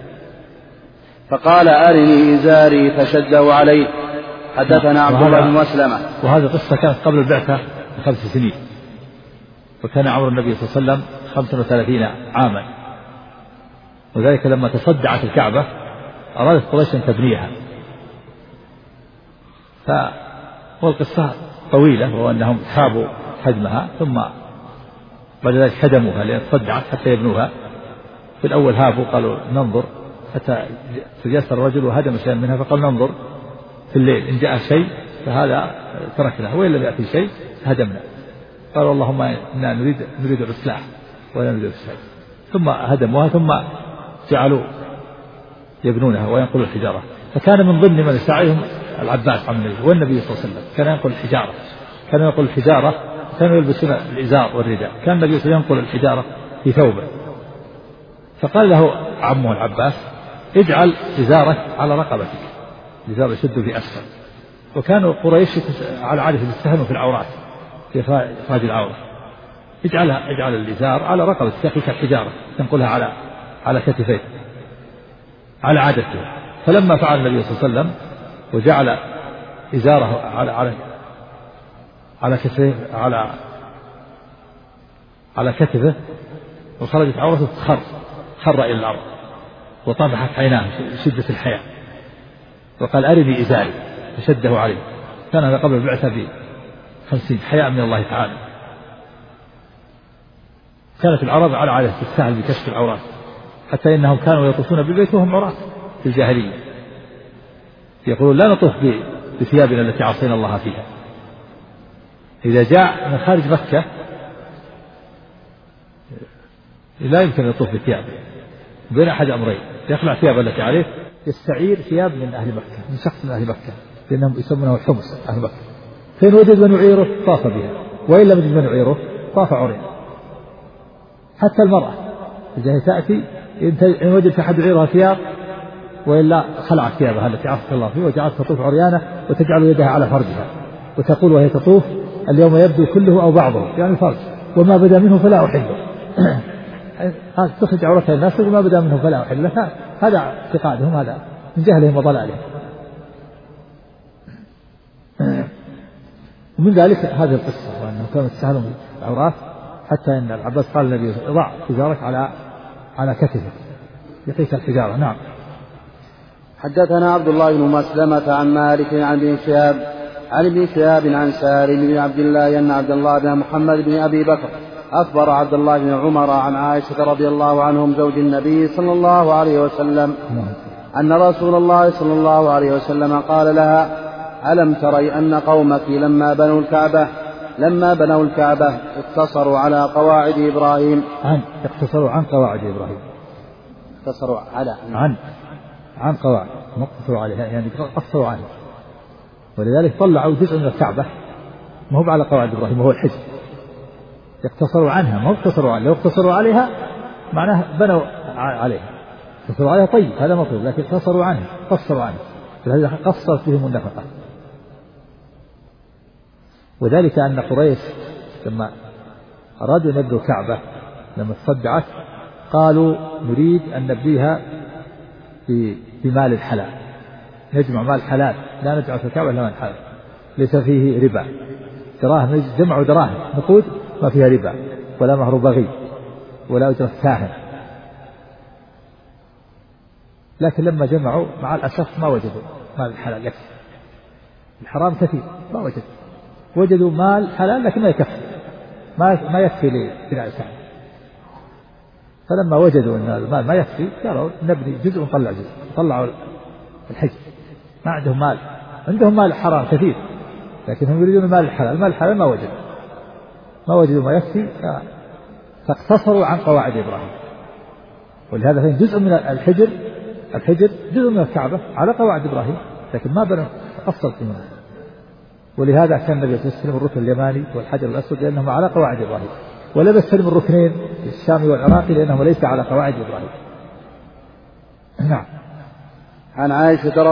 فقال: أرني إزاري، فشده عليه. حدثنا عبد الله بن مسلمة. وهذه قصة كانت قبل البعثة ب5 سنين، وكان عمر النبي صلى الله عليه وسلم 35 عاما، وذلك لما تصدعت الكعبة أرادت قريش أن تبنيها. والقصة طويلة، وهو أنهم خابوا هدمها، ثم بعد ذلك هدموها لأن تصدعت حتى يبنوها. في الأول هابوا قالوا ننظر، حتى تجسر الرجل وهدم شيئا منها، فقال ننظر في الليل إن جاء شيء فهذا تركناه، وإن لم يأتي شيء هدمنا. قالوا اللهم إنا نريد الإصلاح ولا نريد الفساد. ثم هدموها، ثم جعلوا يبنونها وينقلوا الحجارة. فكان من ضمن من يساعدهم العباس عم النبي والنبي صلى الله عليه وسلم، كان ينقل الحجارة، كانوا يلبسون الإزار والرداء، كان النبي صلى الله عليه وسلم ينقل الحجارة في ثوبه. فقال له عمه العباس: اجعل إزارك على رقبتك، الإزار يشد في أسفل. وكانوا قريش على عادة يستهموا في العورات، في إخراج العورة. اجعل الإزار على رقبتك، تقيك الحجارة تنقلها على كتفيك على عادته. فلما فعل النبي صلى الله عليه وسلم وجعل إزاره على كتفيه على كتفه وخرجت عورته خر إلى الأرض وطمحت عيناه شدة الحياة وقال أرني إزاري فشده عليه. كان هذا قبل البعثة ب50 حياء من الله تعالى. كانت العرب على عادة تستهل بكشف العورات حتى إنهم كانوا يطوفون بالبيت وهم عراة في الجاهلية يقولون لا نطوف بثيابنا التي عصينا الله فيها. إذا جاء من خارج مكة لا يمكن أن يطوف بثيابه بين أحد أمرين: يخلع ثياب التي عليه، يستعير ثياب من أهل مكة، من شخص من أهل مكة، لأنهم يسمونه الحمص أهل مكة. فإن وجد من يعيره طاف بها، وإن لم يجد من يعيره طاف عريا. حتى المرأة إذا هي تأتي إن وجد في أحد يعيرها ثياب وإلا خلعت ثيابها التي عصت الله فيه وجعلت تطوف عريانة وتجعل يدها على فرجها وتقول وهي تطوف: اليوم يبدو كله أو بعضه، يعني الفرج، وما بدا منه فلا أحله. هذا تخرج عورتها الناس وما بدا منه فلا أحله. هذا اعتقادهم، هذا من جهلهم وضلالهم. ومن ذلك هذه القصة وأنهم كانوا يتساهلون العورات حتى إن العباس قال للنبي: ضع حجارك على كتفك يقيك الحجارة. نعم. حدثنا عبد الله بن مسلمة عن مالك عن ابن شهاب عن سالم بن عبد الله أن عبد الله بن محمد بن أبي بكر أخبر عبد الله بن عمر عن عائشة رضي الله عنهم زوج النبي صلى الله عليه وسلم أن رسول الله صلى الله عليه وسلم قال لها: ألم تري أن قومك لما بنوا الكعبة اقتصروا على قواعد إبراهيم. اقتصروا عن قواعد إبراهيم. اقتصروا على عن قواعد، ما اقتصروا عليها، يعني قصروا عنها. ولذلك طلعوا جزء من الكعبة ما هو على قواعد إبراهيم وهو الحجر. اقتصروا عنها، ما اقتصروا عليها. لو اقتصروا عليها معناه بنوا عليها. اقتصروا عليها طيب، هذا مطلوب، لكن اقتصروا عنها، قصروا عنها، فلذلك قصرت بهم النفقة. وذلك أن قريش لما أرادوا أن يبنوا الكعبة لما تصدعت قالوا: نريد أن نبنيها بمال الحلال، نجمع مال حلال، لا نجعل في الكعبة إلا مال حلال ليس فيه ربا، دراهم، جمعوا دراهم نقود ما فيها ربا ولا مهر بغي ولا أجرة كاهن. لكن لما جمعوا مع الأسف ما وجدوا مال الحلال يكفي، الحرام كثير ما وجدوا مال حلال لكن ما يكفي، ما يكفي لبناء الكعبة. فلما وجدوا أن المال ما يكفي قالوا: نبني جزء ونطلع جزء. طلعوا الحج، ما عندهم مال حرام كثير لكنهم يريدون المال الحلال. المال الحلال ما وجدوا ما يكفي فاقتصروا عن قواعد إبراهيم. ولهذا فين جزء من الحجر جزء من الكعبة على قواعد إبراهيم، لكن ما بنوا، قصر فيهم. ولهذا كان النبي صلى الله عليه وسلم الركن اليماني والحجر الأسود لأنهم على قواعد إبراهيم، ولا يستلم الركنين الشامي والعراقي لأنه ليس على قواعد إبراهيم. نعم. عن عائشة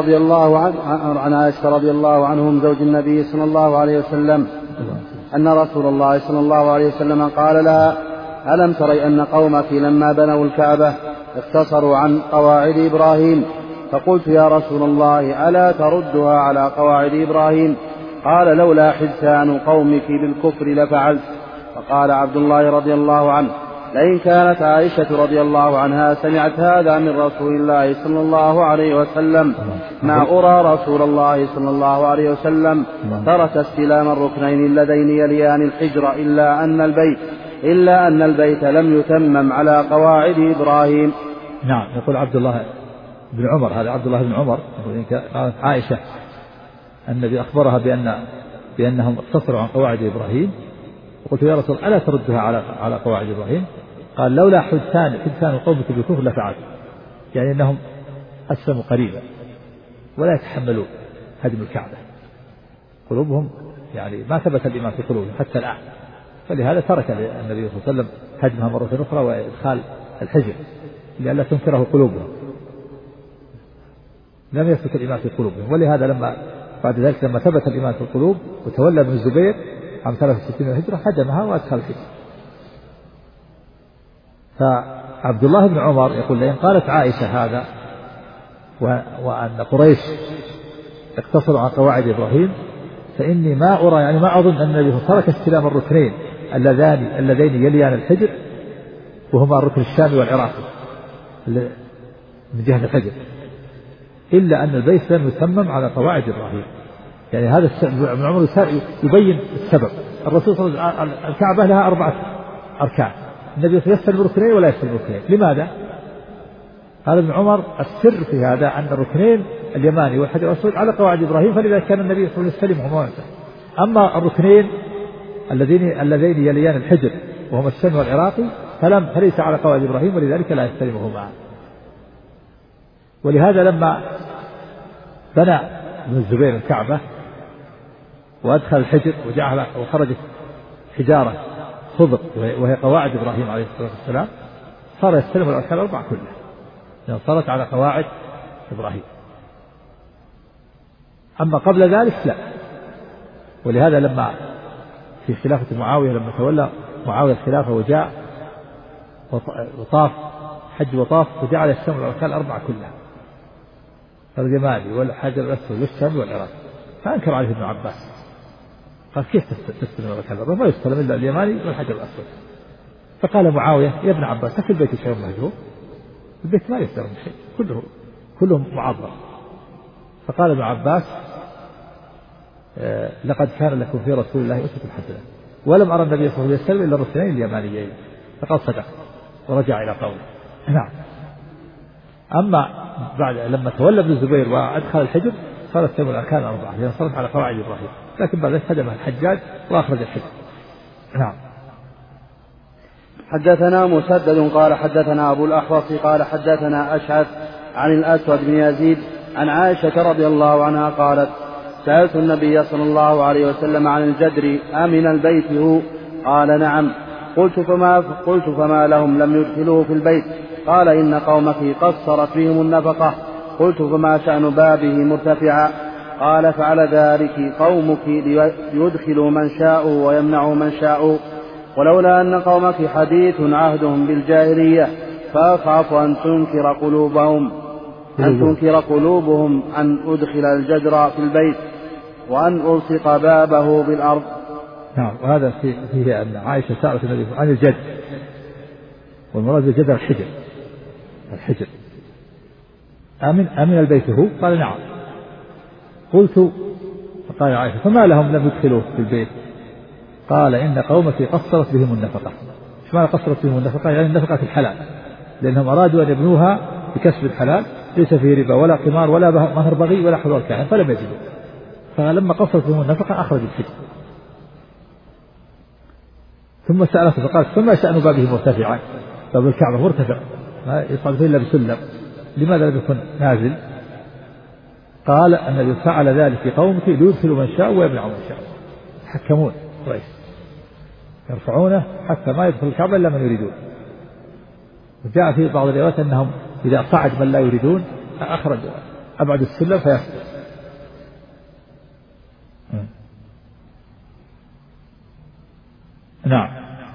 رضي الله عنهم زوج النبي صلى الله عليه وسلم أن رسول الله صلى الله عليه وسلم قال لها: ألم تري أن قومك لما بنوا الكعبة اقتصروا عن قواعد إبراهيم؟ فقلت: يا رسول الله، ألا تردها على قواعد إبراهيم؟ قال: لولا حدثان قومك بالكفر لفعلت. فقال عبد الله رضي الله عنه: لئن كانت عائشة رضي الله عنها سمعت هذا من رسول الله صلى الله عليه وسلم ما أرى رسول الله صلى الله عليه وسلم ترك استلام الركنين اللذين يليان الحجر إلا أن البيت لم يتمم على قواعد إبراهيم. نعم. يقول عبد الله بن عمر، هذا عبد الله بن عمر، قالت عائشة النبي أخبرها بأنهم اقتصروا عن قواعد إبراهيم. وقلت: يا رسول ألا تردها على قواعد إبراهيم؟ قال: لولا حدثان قومك بالكفر لفعلت، يعني أنهم أسلموا قريبا ولا يتحملون هدم الكعبة، قلوبهم يعني ما ثبت الإيمان في قلوبهم حتى الآن، فلهذا ترك النبي صلى الله عليه وسلم هدمها مرة أخرى وإدخال الحجر لئلا تنكره قلوبهم، لم يثبت الإيمان في قلوبهم. ولهذا بعد ذلك لما ثبت الإيمان في القلوب وتولى ابن الزبير عام 63 الهجرة هدمها وأدخل الحجر. فعبد الله بن عمر يقول: لئن قالت عائشة هذا وأن قريش اقتصروا عن قواعد إبراهيم فإني ما أرى، يعني ما أظن أن النبي ترك استلام الركنين اللذين يليان الحجر وهما الركن الشامي والعراقي من جهة الحجر، إلا أن البيت لم يتمم على قواعد إبراهيم. يعني هذا ابن عمر يبين السبب. الرسول صلى الله عليه وسلم الكعبة لها 4 أركان، النبي يستلم ركنين ولا يستلم ركنين. لماذا؟ قال ابن عمر السر في هذا أن الركنين اليماني والحجر الأسود على قواعد إبراهيم، فلذا كان النبي صلى الله عليه وسلم يستلمهما. أما الركنين اللذين يليان الحجر وهما الشام والعراقي فليس على قواعد إبراهيم، ولذلك لا يستلمهما. ولهذا لما بنى ابن الزبير الكعبة وأدخل الحجر وجعل وخرجت حجارة خضر وهي قواعد إبراهيم عليه الصلاة والسلام، صار يستلم الأركان 4 كلها، لأن صارت على قواعد إبراهيم. أما قبل ذلك لا. ولهذا لما في خلافة معاوية لما تولى معاوية الخلافة وجاء وطاف حج وطاف وجعل يستلم الأركان 4 كلها، اليماني والحجر الأسود والشام والعراق، فأنكر عليه ابن عباس قال كيف تستلم الأركان؟ ما يستلم إلا اليماني والحجر الأسود. فقال معاوية يا ابن عباس في البيت شيء مهجور؟ البيت ما يستلم شيء، كله معظم. فقال ابن عباس لقد كان لكم في رسول الله أسوة حسنة ولم أرى النبي صلى الله عليه وسلم إلا الرسولين اليمانيين. فقال صدق ورجع إلى قوله. نعم. أما بعد لما تولى ابن الزبير وأدخل الحجر صارت تستلم الأركان 4 لأن صارت على قواعد إبراهيم، لكن بعد ذلك هدمها الحجاج وأخرج الحجر. نعم. حدثنا مسدد قال حدثنا أبو الأحوص قال حدثنا أشعث عن الأسود بن يزيد عن عائشة رضي الله عنها قالت سألت النبي صلى الله عليه وسلم عن الجدر أمن البيت هو؟ قال نعم. قلت فما لهم لم يدخلوه في البيت؟ قال إن قومك قصرت بهم النفقة. قلت فما شأن بابه مرتفعا؟ قال فعلى ذلك قومك ليدخلوا من شاءوا ويمنعوا من شاءوا، ولولا أن قومك حديث عهدهم بالجاهلية فأخاف أن تنكر قلوبهم أن أدخل الجدر في البيت وأن ألصق بابه بالأرض. نعم. وهذا فيه أن عائشة سألت النبي عن الجدر، والمراد بالجدر الحجر أمن البيت هو؟ قال نعم. قلت فقال عائشة فما لهم لم يدخلوه في البيت؟ قال إن قومك قصرت بهم النفقة. ايش معنى قصرت بهم النفقة؟ يعني النفقة في الحلال، لأنهم أرادوا أن يبنوها بكسب الحلال، ليس فيه ربا ولا قمار ولا مهر بغي ولا حضور كاهن، فلم يجدوا. فلما قصرت بهم النفقة أخرج الحجر. ثم سألته فقالت فما شأن بابه مرتفعا؟ باب الكعبة مرتفع ما يصعد إلا بسلم، لماذا لم يكن نازل؟ قال النبي فعل ذلك في قومك ليدخلوا من شاء ويمنعوا من شاء، يتحكمون كويس، يرفعونه حتى ما يدخل الكعبة إلا من يريدون. وجاء في بعض الروايات أنهم إذا صعد من لا يريدون أخرج أبعد السلم فيسقط. نعم.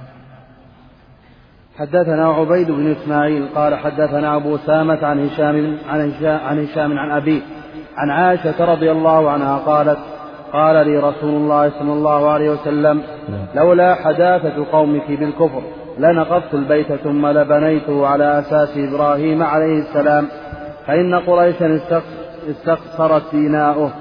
حدثنا عبيد بن إسماعيل قال حدثنا أبو سامة عن هشام عن أبيه عن عائشة رضي الله عنها قالت قال لي رسول الله صلى الله عليه وسلم لولا حداثة قومك بالكفر لنقضت البيت ثم لبنيته على أساس إبراهيم عليه السلام، فإن قريشا استقصرت بناؤه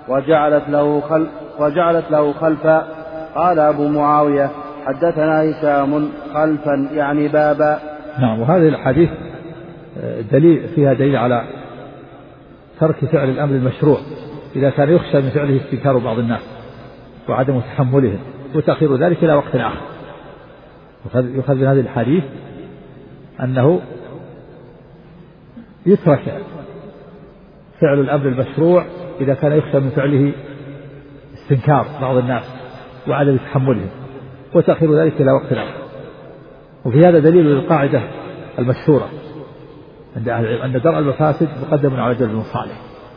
وجعلت له خلفا. قال أبو معاوية حدثنا هشام خلفا يعني بابا. نعم. وهذه الحديث فيها دليل على ترك فعل الأمر المشروع إذا كان يخشى من فعله استنكار بعض الناس وعدم تحملهم وتأخير ذلك إلى وقت آخر. يؤخذ من هذه الحديث أنه يترك فعل الأمر المشروع إذا كان يخشى من فعله استنكار بعض الناس وعدم تحملهم وتأخير ذلك إلى وقت آخر. وفي هذا دليل للقاعدة المشهورة عند أهل العلم أن درء المفاسد مقدم على جلب المصالح.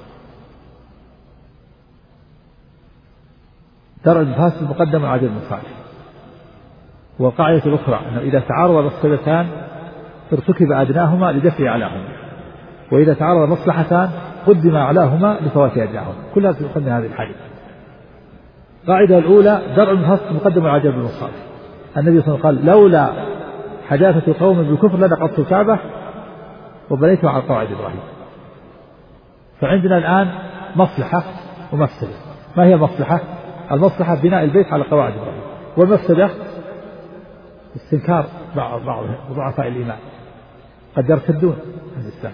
درء المفاسد مقدم على جلب المصالح. والقاعدة الأخرى أنه إذا تعارض مفسدتان ارتكب أدناهما لدفع أعلاهما، وإذا تعارض مصلحتان قدم أعلاهما لفوات أدناهما. كلها تؤخذ من هذه الحديث. القاعدة الأولى درء المفاسد مقدم على جلب المصالح. النبي صلى الله عليه وسلم قال لولا حداثة قوم بالكفر لنقضت الكعبة وبنيته على قواعد إبراهيم. فعندنا الآن مصلحة ومفسدة. ما هي المصلحة؟ المصلحة بناء البيت على قواعد إبراهيم، والمفسدة استنكار بعض ضعفاء الإيمان قد يرتدون عن الإسلام.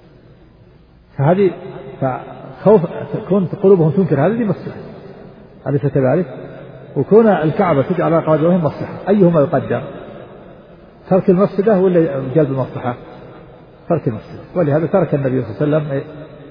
فخوف تكون قلوبهم تنكر هذه مفسدة، أليس كذلك؟ وكون الكعبة تجعل على قواعد إبراهيم مصلحة، أيهما يقدم؟ ترك المفسدة ولا جلب المصلحة؟ ترك المفسدة. ولهذا ترك النبي صلى الله عليه وسلم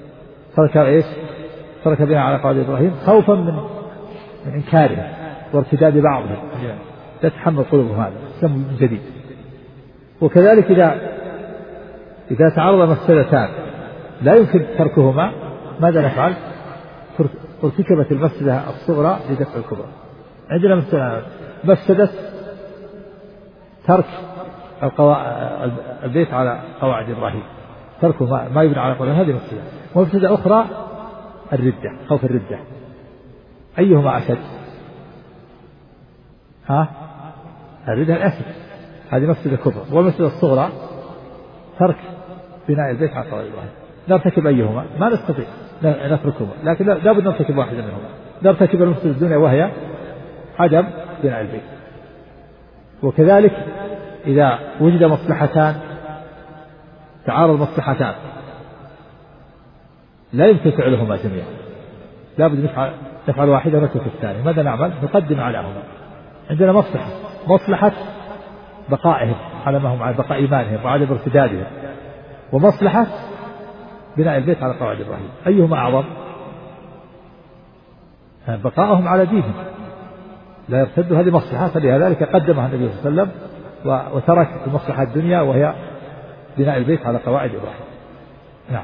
ترك بها على قواعد إبراهيم خوفا من إنكارها وارتداد بعضهم، لا تحمل قلوبهم هذا الإسلام من جديد. وكذلك إذا تعرض مفسدتان لا يمكن تركهما ماذا نفعل؟ ارتكبت المفسدة الصغرى لدفع الكبرى. عندنا مفسدة ترك البيت على قواعد إبراهيم، تركه ما يبنى على قواعد، هذه مفسدة. ومفسدة أخرى الردة، خوف الردة. أيهما أشد؟ الردة الأسد، هذه مفسدة كبرى. والمفسدة الصغرى ترك بناء البيت على قواعد إبراهيم. نرتكب أيهما؟ ما نستطيع نتركهما، لكن لا بد نرتكب واحدة منهما. نرتكب المفسدة الدنيا وهي عدم بناء البيت. وكذلك إذا وجد مصلحتان، تعارض مصلحتان لا يمكن فعلهما جميعا، لا بد نفعل واحدة ونترك الثانية. ماذا نعمل؟ نقدم علىهما. عندنا مصلحة بقائهم على ما هم على بقاء إيمانهم وعدم ارتدادهم، ومصلحة بناء البيت على قواعد إبراهيم. أيهما أعظم؟ بقائهم على دينهم لا يرتدوا، هذه مصلحة، فلذلك قدمها النبي صلى الله عليه وسلم وترك المصلحة الدنيا وهي بناء البيت على قواعد إبراهيم. نعم.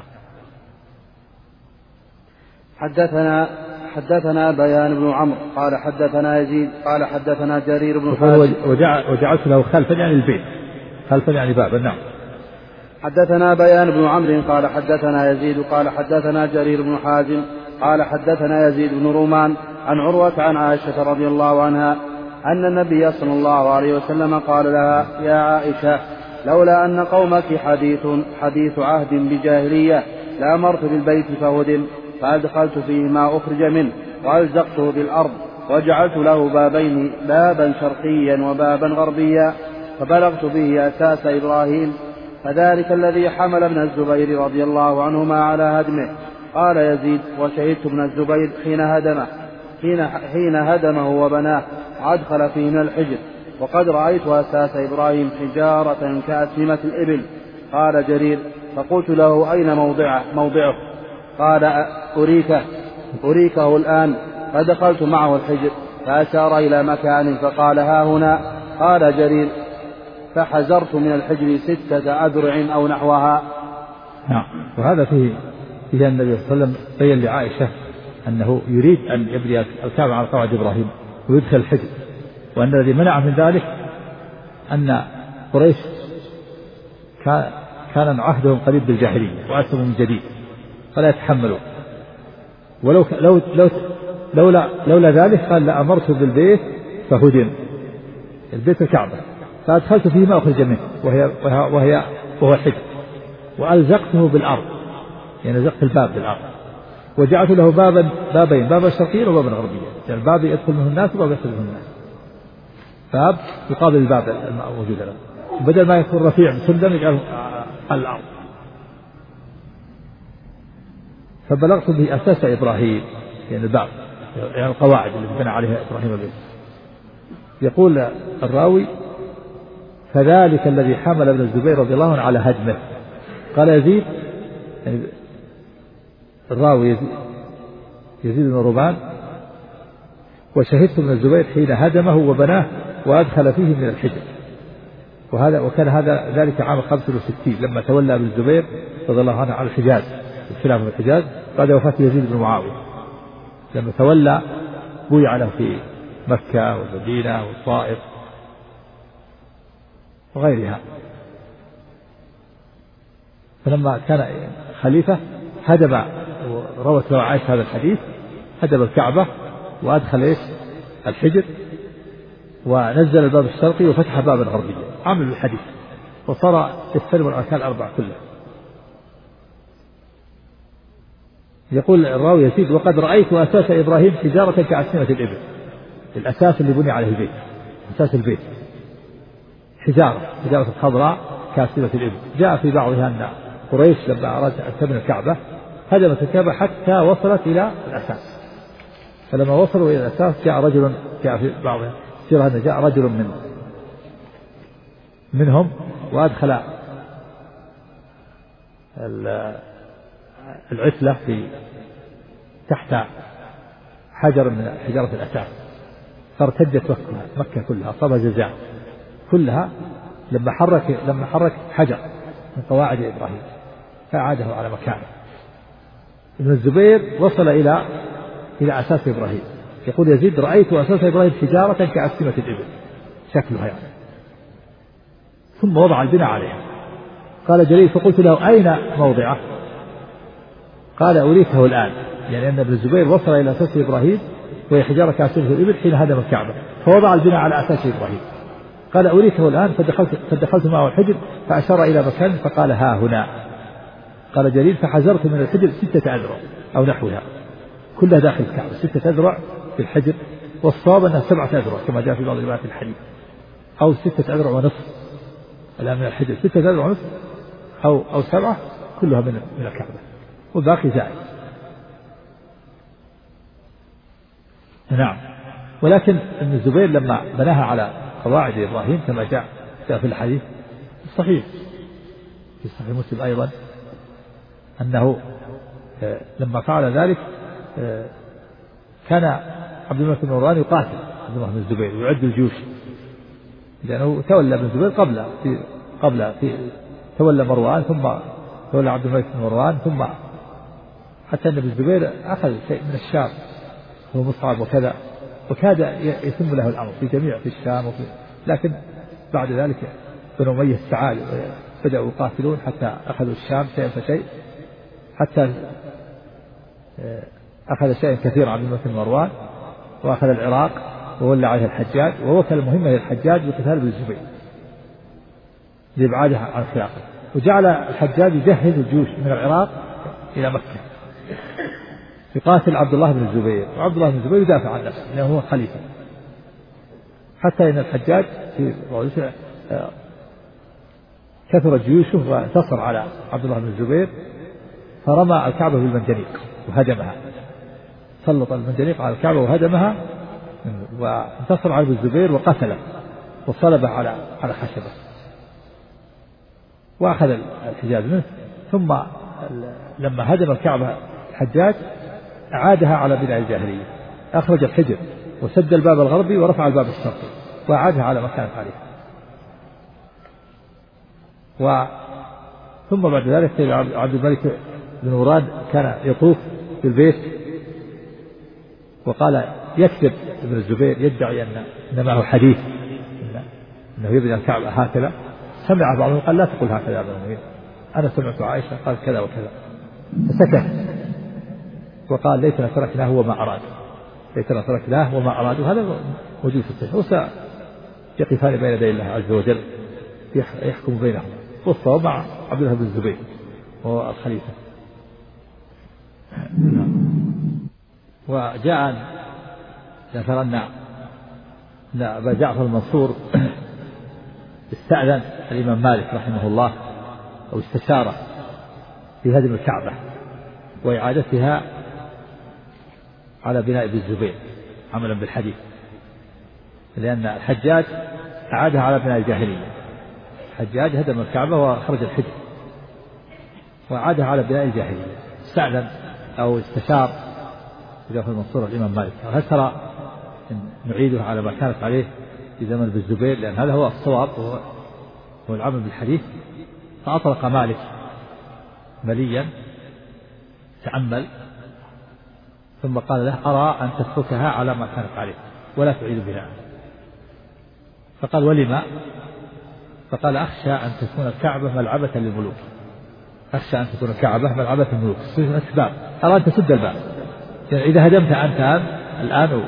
حدثنا بيان بن عمرو قال حدثنا يزيد قال حدثنا جرير بن حازم وجعلت له خلفا يعني البيت، خلفا يعني بابا. نعم. حدثنا بيان بن عمرو قال حدثنا يزيد قال حدثنا جرير بن حازم قال حدثنا يزيد بن رومان عن عروة عن عائشة رضي الله عنها أن النبي صلى الله عليه وسلم قال لها يا عائشة لولا أن قومك حديث عهد بجاهلية لأمرت بالبيت فهدم فأدخلت فيه ما أخرج منه وألزقته بالأرض وجعلت له بابين، بابا شرقيا وبابا غربيا، فبلغت به أساس إبراهيم، فذلك الذي حمل ابن الزبير رضي الله عنهما على هدمه. قال يزيد وشهدت ابن الزبير حين هدمه وبناه وأدخل فيه من الحجر، وقد رأيت أساس إبراهيم حجارة كأسمة الإبل. قال جرير فقلت له أين موضعه؟ قال أريكه الآن. فدخلت معه الحجر فأشار إلى مكان فقال ها هنا. قال جرير فحزرت من الحجر 6 أذرع أو نحوها. نعم. وهذا فيه النبي صلى الله عليه وسلم بين لعائشة أنه يريد أن يبني الكعبة على قواعد إبراهيم ويدخل الحجر، وأن الذي منع من ذلك أن قريش كان عهدهم قريب بالجاهلية وأسلموا من جديد فلا يتحملوا. لولا ذلك قال لأمرت بالبيت فهدم، البيت الكعبة، فأدخلت فيه ما أخرج منه وهو الحجر، وألزقته بالأرض يعني زقت الباب بالأرض، وجعلت له بابين، بابا شرقيا وبابا غربيا، يعني باب يدخل منه الناس وباب يدخل منه الناس، باب يقابل الباب الموجود له، بدل ما يكون رفيع سلم يجعله على الأرض. فبلغت به أساس إبراهيم يعني الباب، يعني القواعد التي بنى عليها إبراهيم البيت. يقول الراوي فذلك الذي حمل ابن الزبير رضي الله عنه على هدمه. قال يزيد يعني الراوي يزيد بن رومان وشهدت ابن الزبير حين هدمه وبناه وأدخل فيه من الحجر. وكان هذا ذلك عام 65 لما تولى ابن الزبير رضي الله عنه على الحجاز، الخلافة في الحجاز بعد وفاة يزيد بن معاوية، لما تولى بويع له في مكة والمدينة والطائف وغيرها. فلما كان خليفة هدم، روت له عائشة هذا الحديث، هدم الكعبة وأدخل الحجر ونزل الباب الشرقي وفتح باب الغربي، عمل الحديث، وصار يستلم الأركان الأربع كلها. يقول الراوي يزيد: وقد رأيت أساس إبراهيم حجارة كأسنمة الإبل. الأساس اللي بني عليه البيت، أساس البيت حجارة خضراء كأسنمة الإبل. جاء في بعضها أن قريش لما أراد أن تبني الكعبة هدمت الكعبة حتى وصلت إلى الأساس، فلما وصلوا إلى الأساس جاء في بعضها سيرة أن جاء رجل منهم وأدخل العتلة في تحت حجر من حجارة الأساس، فارتجت مكة كلها، أصابها زلزال كلها لما حرك حجر من قواعد إبراهيم فأعاده على مكانه. ابن الزبير وصل إلى أساس إبراهيم. يقول يزيد: رأيت أساس إبراهيم حجارة كأسنمة الإبل، شكلها يعني، ثم وضع البناء عليها. قال جرير: فقلت له: أين موضعه؟ قال: أريكه الآن، يعني أن ابن الزبير وصل إلى أساس إبراهيم وهي حجارة كأسنمة الإبل حين هدم الكعبة، فوضع البناء على أساس إبراهيم. قال: أريكه الآن. فدخلت معه الحجر فأشار إلى مكان فقال: ها هنا. قال جرير: فحزرت من الحجر 6 أذرع أو نحوها، كلها داخل الكعبة، 6 أذرع في الحجر، والصواب أنها 7 أذرع كما جاء في بعض روايات الحديث، أو 6 أذرع ونصف الآن من الحجر، 6 أذرع ونصف أو 7 كلها من الكعبة، والباقي زائد. نعم. ولكن ابن الزبير لما بناها على قواعد إبراهيم كما جاء في الحديث الصحيح في صحيح مسلم أيضا أنه لما فعل ذلك كان عبد الملك بن مروان يقاتل عبد الله بن الزبير ويعد الجيوش، لأنه تولى ابن الزبير قبل تولى مروان، ثم تولى عبد الملك بن مروان، ثم حتى أن ابن الزبير أخذ شيء من الشام هو مصعب وكذا، وكاد يتم له الأمر في الشام لكن بعد ذلك بنو أمية استعاد بدأوا يقاتلون حتى أخذوا الشام شيئا فشيء، حتى أخذ شيئا كثيرا عبد الملك بن مروان، وأخذ العراق وولى عليه الحجاج، ووكل المهمة للحجاج بقتال ابن الزبير لإبعاده عن الخلافة، وجعل الحجاج يجهز الجيوش من العراق إلى مكة يقاتل عبد الله بن الزبير، وعبد الله بن الزبير يدافع عن نفسه لأنه هو خليفة، حتى إن الحجاج كثرت جيوشه وانتصر على عبد الله بن الزبير، فرمى الكعبة بالمنجنيق وهدمها، سلط المنجنيق على الكعبة وهدمها، وانتصر على ابن الزبير وقتله وصلبه على خشبه، وأخذ الحجاز منه. ثم لما هدم الكعبة الحجاج أعادها على بناء الجاهلية، أخرج الحجر وسد الباب الغربي ورفع الباب الشرقي وأعادها على ما كانت عليه. ثم بعد ذلك عبد الملك بن مروان كان يطوف في البيت، وقال يكذب ابن الزبير يدعي أن معه حديث أنه يبني الكعبة هكذا، سمع بعضهم قال: لا تقول هكذا يا ابن المؤمنين، أنا سمعت عائشة قال كذا وكذا، فسكت وقال: ليتنا تركناه وما أراد، ليتنا تركناه وما أراد. وهذا موجود في الصحيح، وسيقفان بين يدي الله عز وجل يحكم بينهم، والصواب مع عبد الله بن الزبير وهو الخليفة. وجاء ذكر أن أبا جعفر المنصور استأذن الإمام مالك رحمه الله أو استشاره في هدم الكعبة وإعادتها على بناء ابن الزبير عملا بالحديث، لأن الحجاج أعادها على بناء الجاهلية، الحجاج هدم الكعبة وخرج الحجر وأعادها على بناء الجاهلية. استأذن أو استشار جعفر المنصور الإمام مالك: هل ترى إن نعيدها على ما كانت عليه في زمن ابن الزبير، لأن هذا هو الصواب هو العمل بالحديث. فأطلق مالك مليا تأمل، ثم قال له: أرى أن تتركها على ما كانت عليه ولا تعيد بناء. فقال: ولما؟ فقال: أخشى أن تكون الكعبة ملعبة للملوك، أخشى أن تكون الكعبة ملعبة للملوك، أسباب، أرى أن تسد الباب، يعني إذا هدمت أنت الآن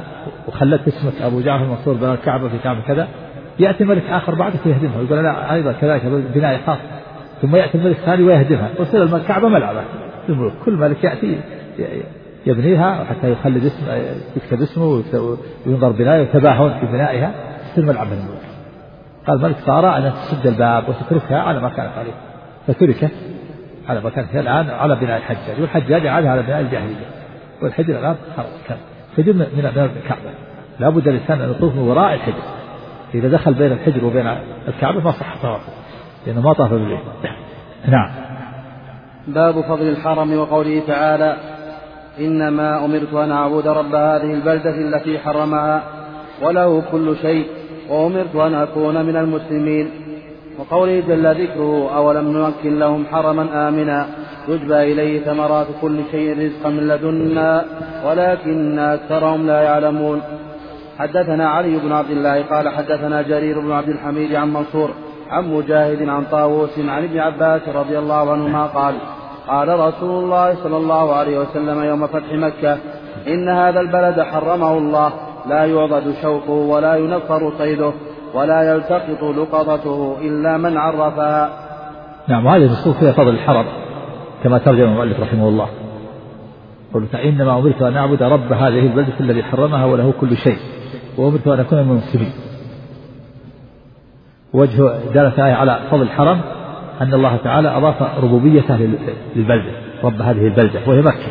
وخلت اسمك أبو جعفر المنصور بنى الكعبة في كعبة كذا، يأتي ملك آخر بعدك ويهدمها ويقول لا أيضا كذلك بناء خاص، ثم يأتي الملك الثاني ويهدمها ويصير الكعبة ملعبة للملوك. كل ملك يأتي يبنيها حتى يخلد اسم يكتب اسمه وينظر بنائه ويتباهون في بنائها، تصير ملعبة للملوك. قال الملك فأرى أن تسد الباب وتتركها على ما كانت عليه، فتركت على ما كانت الآن على بناء الحجاج، والحجاج عادها على بناء الجاهلية، والحجر الآن كان حجر من الكعبة، لا بد الإنسان أن يطوف من وراء الحجر. إذا دخل بين الحجر وبين الكعبة ما صح طوافه لأنه ما طاف بالبيت. نعم. باب فضل الحرم وقوله تعالى إنما أمرت أن أعبد رب هذه البلدة التي حرمها وله كل شيء وأمرت أن أكون من المسلمين، وقوله جل ذكره أولم نمكن لهم حرما آمنا يجبى إليه ثمرات كل شيء رزقا من لدنا ولكن أكثرهم لا يعلمون. حدثنا علي بن عبد الله قال حدثنا جرير بن عبد الحميد عن منصور عن مجاهد عن طاووس عن ابن عباس رضي الله عنهما قال قال رسول الله صلى الله عليه وسلم يوم فتح مكة إن هذا البلد حرمه الله لا يعضد شوكه ولا ينفر صيده ولا يلتقط لقطته إلا من عرفها. نعم. وهذه النصوص فيها فضل الحرم كما ترجم المؤلف رحمه الله، قلت إنما أمرت أن أعبد رب هذه البلدة الذي حرمها وله كل شيء وأمرت أن أكون من المسلمين. وجه دالة آية على فضل الحرم أن الله تعالى أضاف ربوبيته للبلدة، رب هذه البلدة وهي مكة،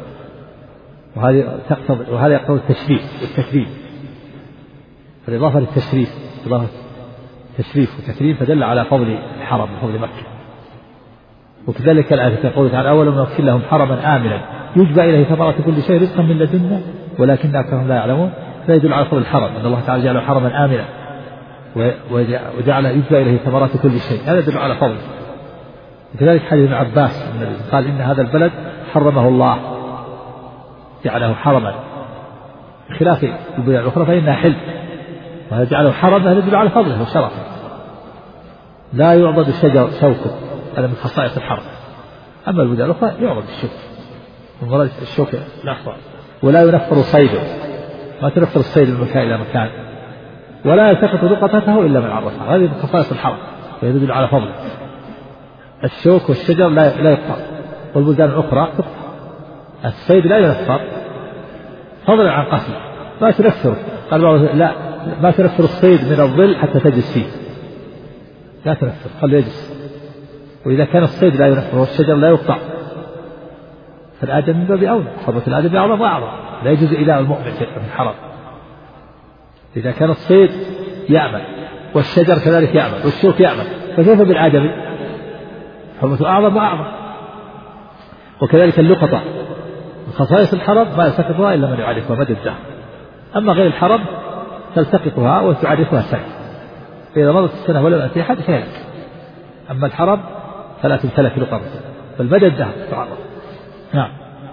وهذا يقتضي التشريف والتكريم، فالإضافة للتشريف إضافة تشريف وتكريم فدل على فضل الحرم وفضل مكة. وكذلك الآية تقول تعالى أولم نمكن لهم حرما آمنا يجبى إليه ثمرات كل شيء رزقا من لدنا ولكن أكثرهم لا يعلمون، فيدل على فضل الحرم أن الله تعالى جعله حرما آمنا وجعل يجبى إليه ثمرات كل شيء، هذا يدل على فضل. وكذلك حديث ابن عباس قال إن هذا البلد حرمه الله جعله حرما بخلاف البلاد الأخرى فإنها حل، وهذا جعله حرما هذا يدل على فضله وشرفه. لا يعضد الشجر شوكه، هذا من خصائص الحرم. أما البلاد الأخرى يعضد الشوك ومراد الشوك الأخضر، ولا ينفر صيده، ما تنفر الصيد من مكان إلى مكان، ولا يلتقط لقطته إلا من عرفها، هذه من خصائص الحرم ويدل على فضله. الشوك والشجر لا يقطع، والبلدان الأخرى تقطع. الصيد لا ينفر فضلا عن قتله، ما تنفر، قال بعض لا ما تنفر الصيد من الظل حتى تجلس فيه، لا تنفر خليه يجلس. وإذا كان الصيد لا ينفر والشجر لا يقطع فالآدم من باب أولى، حرمة الآدم أعظم وأعظم، لا يجوز إيذاء المؤمن في الحرم. إذا كان الصيد يعمل والشجر كذلك يعمل والشوك يعمل فكيف بالآدمي؟ حرمة أعظم وأعظم. وكذلك اللقطة من خصائص الحرم ما يلتقطها إلا من يعرفها مدى الدهر، أما غير الحرم تلتقطها وتعرفها سنة، فإذا مضت السنة ولم يأتي أحد فيلك. أما الحرم فلا تمتلك لقطة بل مدى الدهر تعرف. نعم.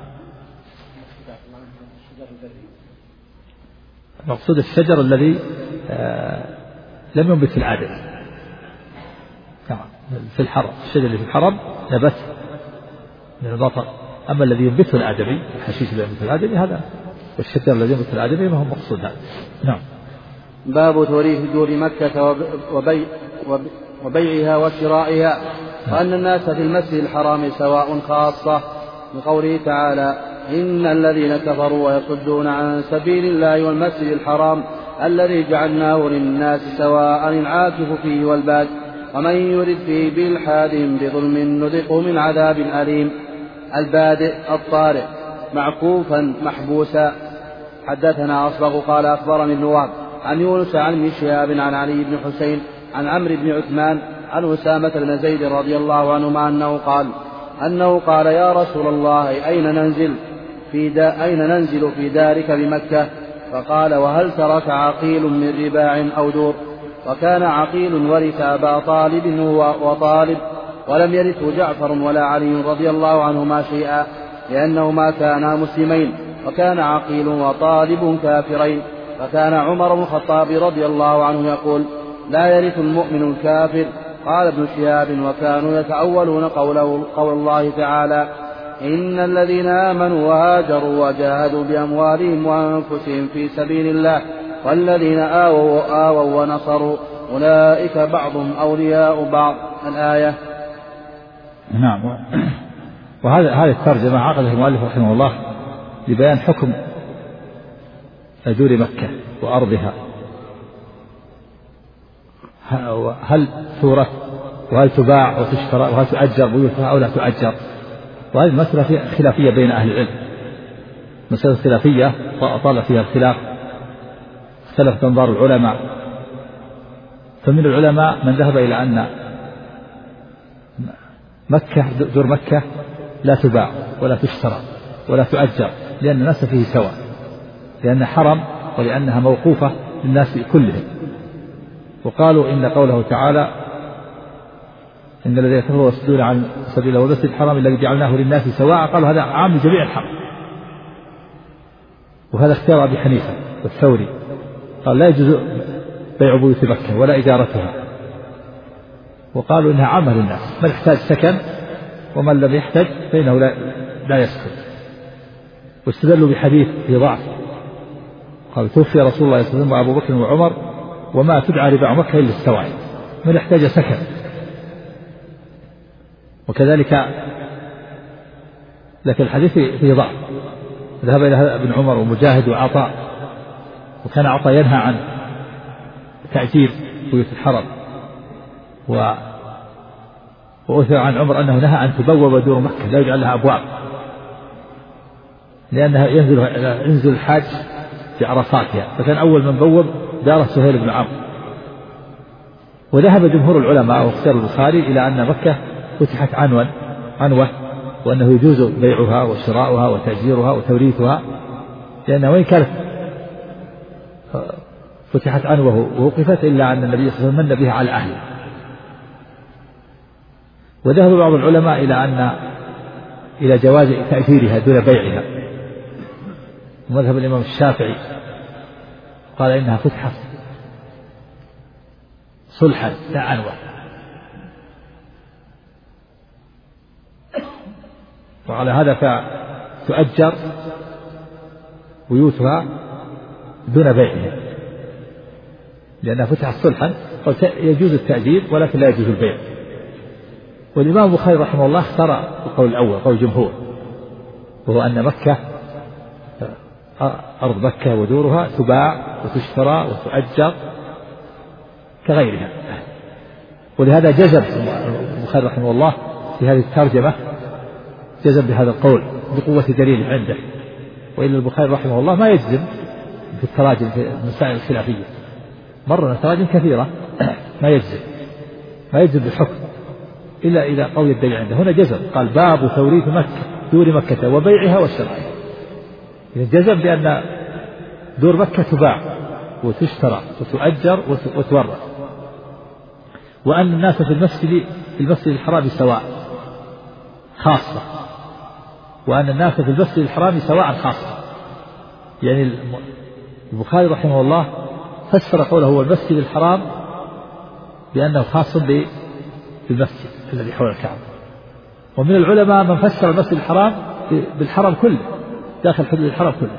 مقصود الشجر الذي لم ينبت في العادة في الحرم، الشجر اللي في الحرم نبت من البطر، أما الذي ينبته الآدمي الحشيش الذي ينبت الآدمي هذا، والشجر الذي ينبت الآدمي ما هو مقصود هذا. نعم. باب توريث دور مكة وبيعها وشرائها، وأن الناس في المسجد الحرام سواء خاصة، بقوله تعالى إن الذين كفروا ويصدون عن سبيل الله والمسجد الحرام الذي جعلناه للناس سواء العاكف فيه والباد ومن يرد فيه بإلحاد بظلم نذقه من عذاب أليم. البادئ الطارئ معكوفا محبوسا. حدثنا أصبغ قال أخبرني ابن وهب عن يونس عن ابن شهاب عن علي بن حسين عن عمرو بن عثمان عن أسامة بن زيد رضي الله عنهما أنه قال يا رسول الله أين ننزل في دارك بمكة؟ فقال وهل ترك عقيل من رباع أو دور؟ وكان عقيل ورث أبا طالب وطالب ولم يرثه جعفر ولا علي رضي الله عنهما شيئا لأنهما كانا مسلمين، وكان عقيل وطالب كافرين. فكان عمر بن الخطاب رضي الله عنه يقول لا يرث المؤمن الكافر. قال ابن شهاب وكانوا يتأولون قول الله تعالى إن الذين آمنوا وهاجروا وجاهدوا بأموالهم وأنفسهم في سبيل الله والذين آووا ونصروا أولئك بعضهم أولياء بعض. الآية. نعم. وهذه الترجمة عقدها المؤلف رحمه الله لبيان حكم أجور مكة وأرضها، هل تورث وهل تباع وتشترى وهل تؤجر بيوتها أو لا تؤجر. وهذه مسألة خلافية بين أهل العلم، مسألة خلافية طال فيها الخلاف، اختلفت أنظار العلماء. فمن العلماء من ذهب إلى أن مكة دور مكة لا تباع ولا تشترى ولا تؤجر، لأن الناس فيه سواء، لأن حرم ولأنها موقوفة للناس كلهم. وقالوا إن قوله تعالى إن الذين كفروا ويصدون عن سبيل الله والمسجد الحرام الذي جعلناه للناس سواء، قالوا هذا عام لجميع الحرم. وهذا اختيار أبي حنيفة والثوري، قال لا يجوز بيع بيوت مكة ولا إجارتها، وقالوا إنها عامة للناس، من احتاج سكن ومن لم يحتاج فإنه لا يسكن. واستدلوا بحديث في ضعف، قال توفي رسول الله صلى الله عليه وسلم وأبو بكر وعمر وما تدعى رباع مكة إلا السواعي، من احتاج سكن. وكذلك لكن الحديث فيه ضعف، ذهب إلى ابن عمر ومجاهد وعطاء، وكان عطاء ينهى عن تأجير بيوت الحرم، وأثر عن عمر أنه نهى أن تبوب دور مكة، لا يجعل لها أبواب، لأنها ينزل الحاج في عرفاتها، فكان أول من بوب دار سهيل بن عمرو. وذهب جمهور العلماء واختار البخاري إلى أن مكة فتحت عنوة، وأنه يجوز بيعها وشراؤها وتأجيرها وتوريثها، لأنها وإن كانت فتحت عنوة ووقفت إلا أن النبي صلى الله عليه وسلم من بها على أهله. وذهب بعض العلماء إلى جواز تأجيرها دون بيعها، ومذهب الإمام الشافعي قال إنها فتحت صلحا لا عنوة. وعلى هذا فتؤجر بيوتها دون بيعها، لأنها فتحت صلحا، يجوز التأجير ولكن لا يجوز البيع. والإمام البخاري رحمه الله اختار القول الأول، قول الجمهور، وهو أن مكة أرض مكة ودورها تباع وتشترى وتؤجر كغيرها. ولهذا جزم البخاري رحمه الله في هذه الترجمة، جزم بهذا القول بقوة دليل عنده. وإلا البخاري رحمه الله ما يجزم في التراجم في المسائل الخلافية، مرة تراجم كثيرة ما يجزم بالحكم إلا إذا قوي الدليل عنده. هنا جزم، قال باب توريث مكة دور مكة وبيعها وشرائها. إذا جزم بأن دور مكة تباع وتشترى وتؤجر وتورث، وأن الناس في المسجد الحرام سواء خاصة، وأن الناس في المسجد الحرام سواء خاصة. يعني البخاري رحمه الله فسر قوله هو المسجد الحرام بأنه خاص بالمسجد الذي حول الكعبة. ومن العلماء من فسر المسجد الحرام بالحرم كله، داخل حدود الحرم كله.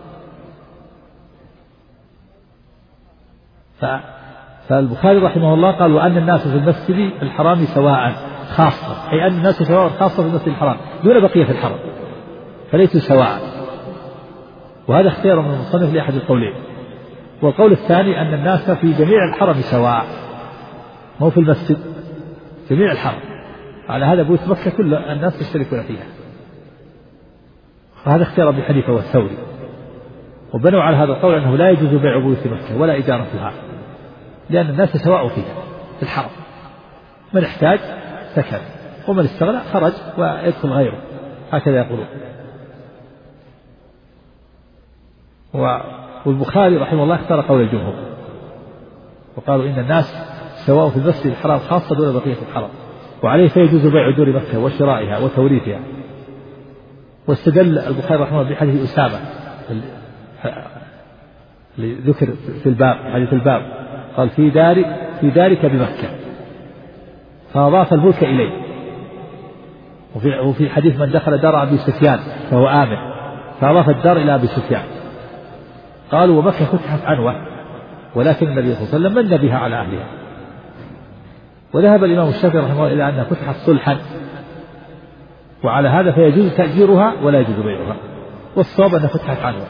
فالبخاري رحمه الله قال وأن الناس في المسجد الحرام سواء خاصة، أي أن الناس سواء خاصة في المسجد الحرام دون بقية الحرم، فليسوا سواء. وهذا اختيار من المصنف لأحد القولين. والقول الثاني أن الناس في جميع الحرم سواء، مو في المسجد، جميع الحرم. على هذا بيوت مكة كل الناس يشتركون فيها. وهذا اختيار أبي حنيفة والثوري، وبنوا على هذا القول أنه لا يجوز بيع بيوت مكة ولا إجارتها، لأن الناس سواء فيها في الحرم، من احتاج سكن ومن استغنى خرج ويدخل غيره، هكذا يقولون. والبخاري رحمه الله اختار قول الجمهور، وقالوا إن الناس سواء في المسجد الحرام خاصة دون بقية الحرم، وعليه فيجوز بيع دور مكة وشرائها وتوريثها. واستدل البخاري رحمه الله بحديث أسامة اللي ذكر في الباب، حديث الباب، قال في دارك بمكة، فأضاف الملك إليه، وفي حديث من دخل دار أبي سفيان فهو آمن، فأضاف الدار إلى أبي سفيان. قالوا ومكة فتحت عنوة، ولكن النبي صلى الله عليه وسلم من بها على أهلها. وذهب الإمام الشافعي رحمه الله إلى أنها فتحت صلحا، وعلى هذا فيجوز تأجيرها ولا يجوز بيعها، والصواب أنها فتحت عنوة.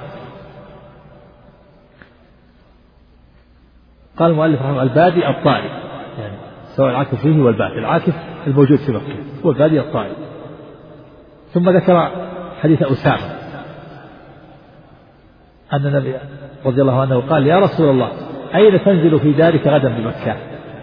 قال المؤلف رحمه الله البادي الطائي، يعني سواء العاكف فيه والبادي، العاكف الموجود في مكة والبادي الطائي. ثم ذكر حديث أسامة أن النبي رضي الله عنه قال يا رسول الله أين تنزل في دارك غدا بمكة؟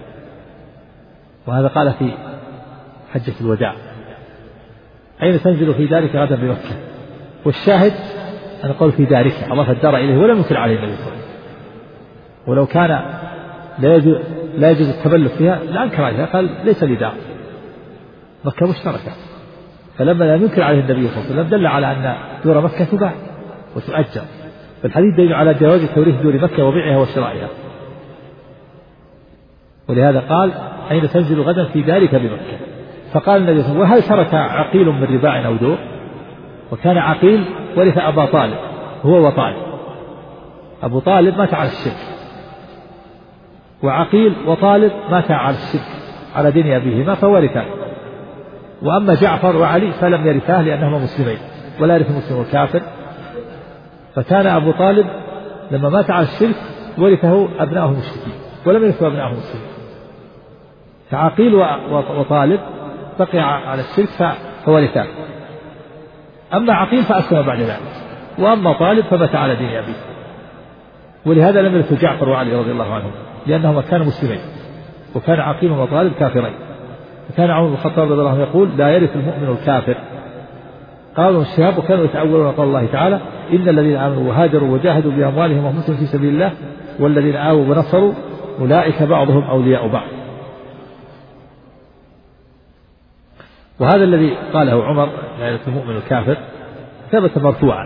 وهذا قال في حجة الوداع، أين تنزل في دارك غدا بمكة؟ والشاهد أن قول في دارك أضاف الدار إليه ولم ينكر عليه النبي صلى الله عليه وسلم، ولو كان لا يجوز التبلد فيها لأنكر عليها، قال ليس لي دار، مكة مشتركة. فلما لم ينكر عليه النبي صلى الله عليه وسلم دل على أن دور مكة تباع وتؤجر. فالحديث دليل على جواز توريث دور مكة وبيعها وشرائها. ولهذا قال أين تنزل غدا في دارك بمكة؟ فقال النبي صلى الله عليه وسلم وهل ترك عقيل من رباع أو دور؟ وكان عقيل ورث أبا طالب هو وطالب، أبو طالب مات على الشرك، وعقيل وطالب مات على الشرك على دين أبيهما فورثا. وأما جعفر وعلي فلم يرثاه لأنهما مسلمين، ولا يرث المسلم والكافر. فكان أبو طالب لما مات على الشرك ورثه أبناؤه المشركين ولم يرثوا أبناؤه المسلمين. فعقيل وطالب بقي على الشرك فورثاه. أما عقيل فأسلم بعد ذلك، وأما طالب فمات على دين أبيه. ولهذا لم يرثوا جعفر وعلي رضي الله عنهم لأنهما كانوا مسلمين، وكان عقيل وطالب كافرين. فكان عمر بن الخطاب رضي الله عنه يقول لا يرث المؤمن الكافر. قالوا الشهاب وكانوا يتأولون قول الله تعالى إن الذين آمنوا وهاجروا وجاهدوا بأموالهم وأنفسهم في سبيل الله والذين آووا ونصروا أولئك بعضهم أولياء بعض. وهذا الذي قاله عمر لا يرث المؤمن الكافر ثبت مرفوعا.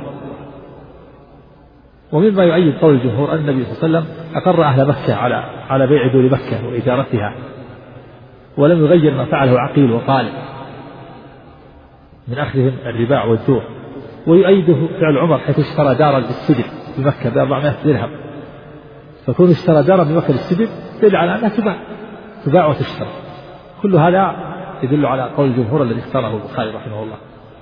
ومما يؤيد قول الجمهور أن النبي صلى الله عليه وسلم أقر أهل مكة على بيع دور مكة وإجارتها، ولم يغير ما فعله عقيل وطالب من أخذهم الرباع والدور. ويؤيده فعل عمر حيث اشترى دارا بالسجن بمكة ب400 درهم، فكون اشترى دارا بمكة بالسجن يدل على أنها تباع وتشترى. كل هذا يدل على قول الجمهور الذي اختاره البخاري رحمه الله.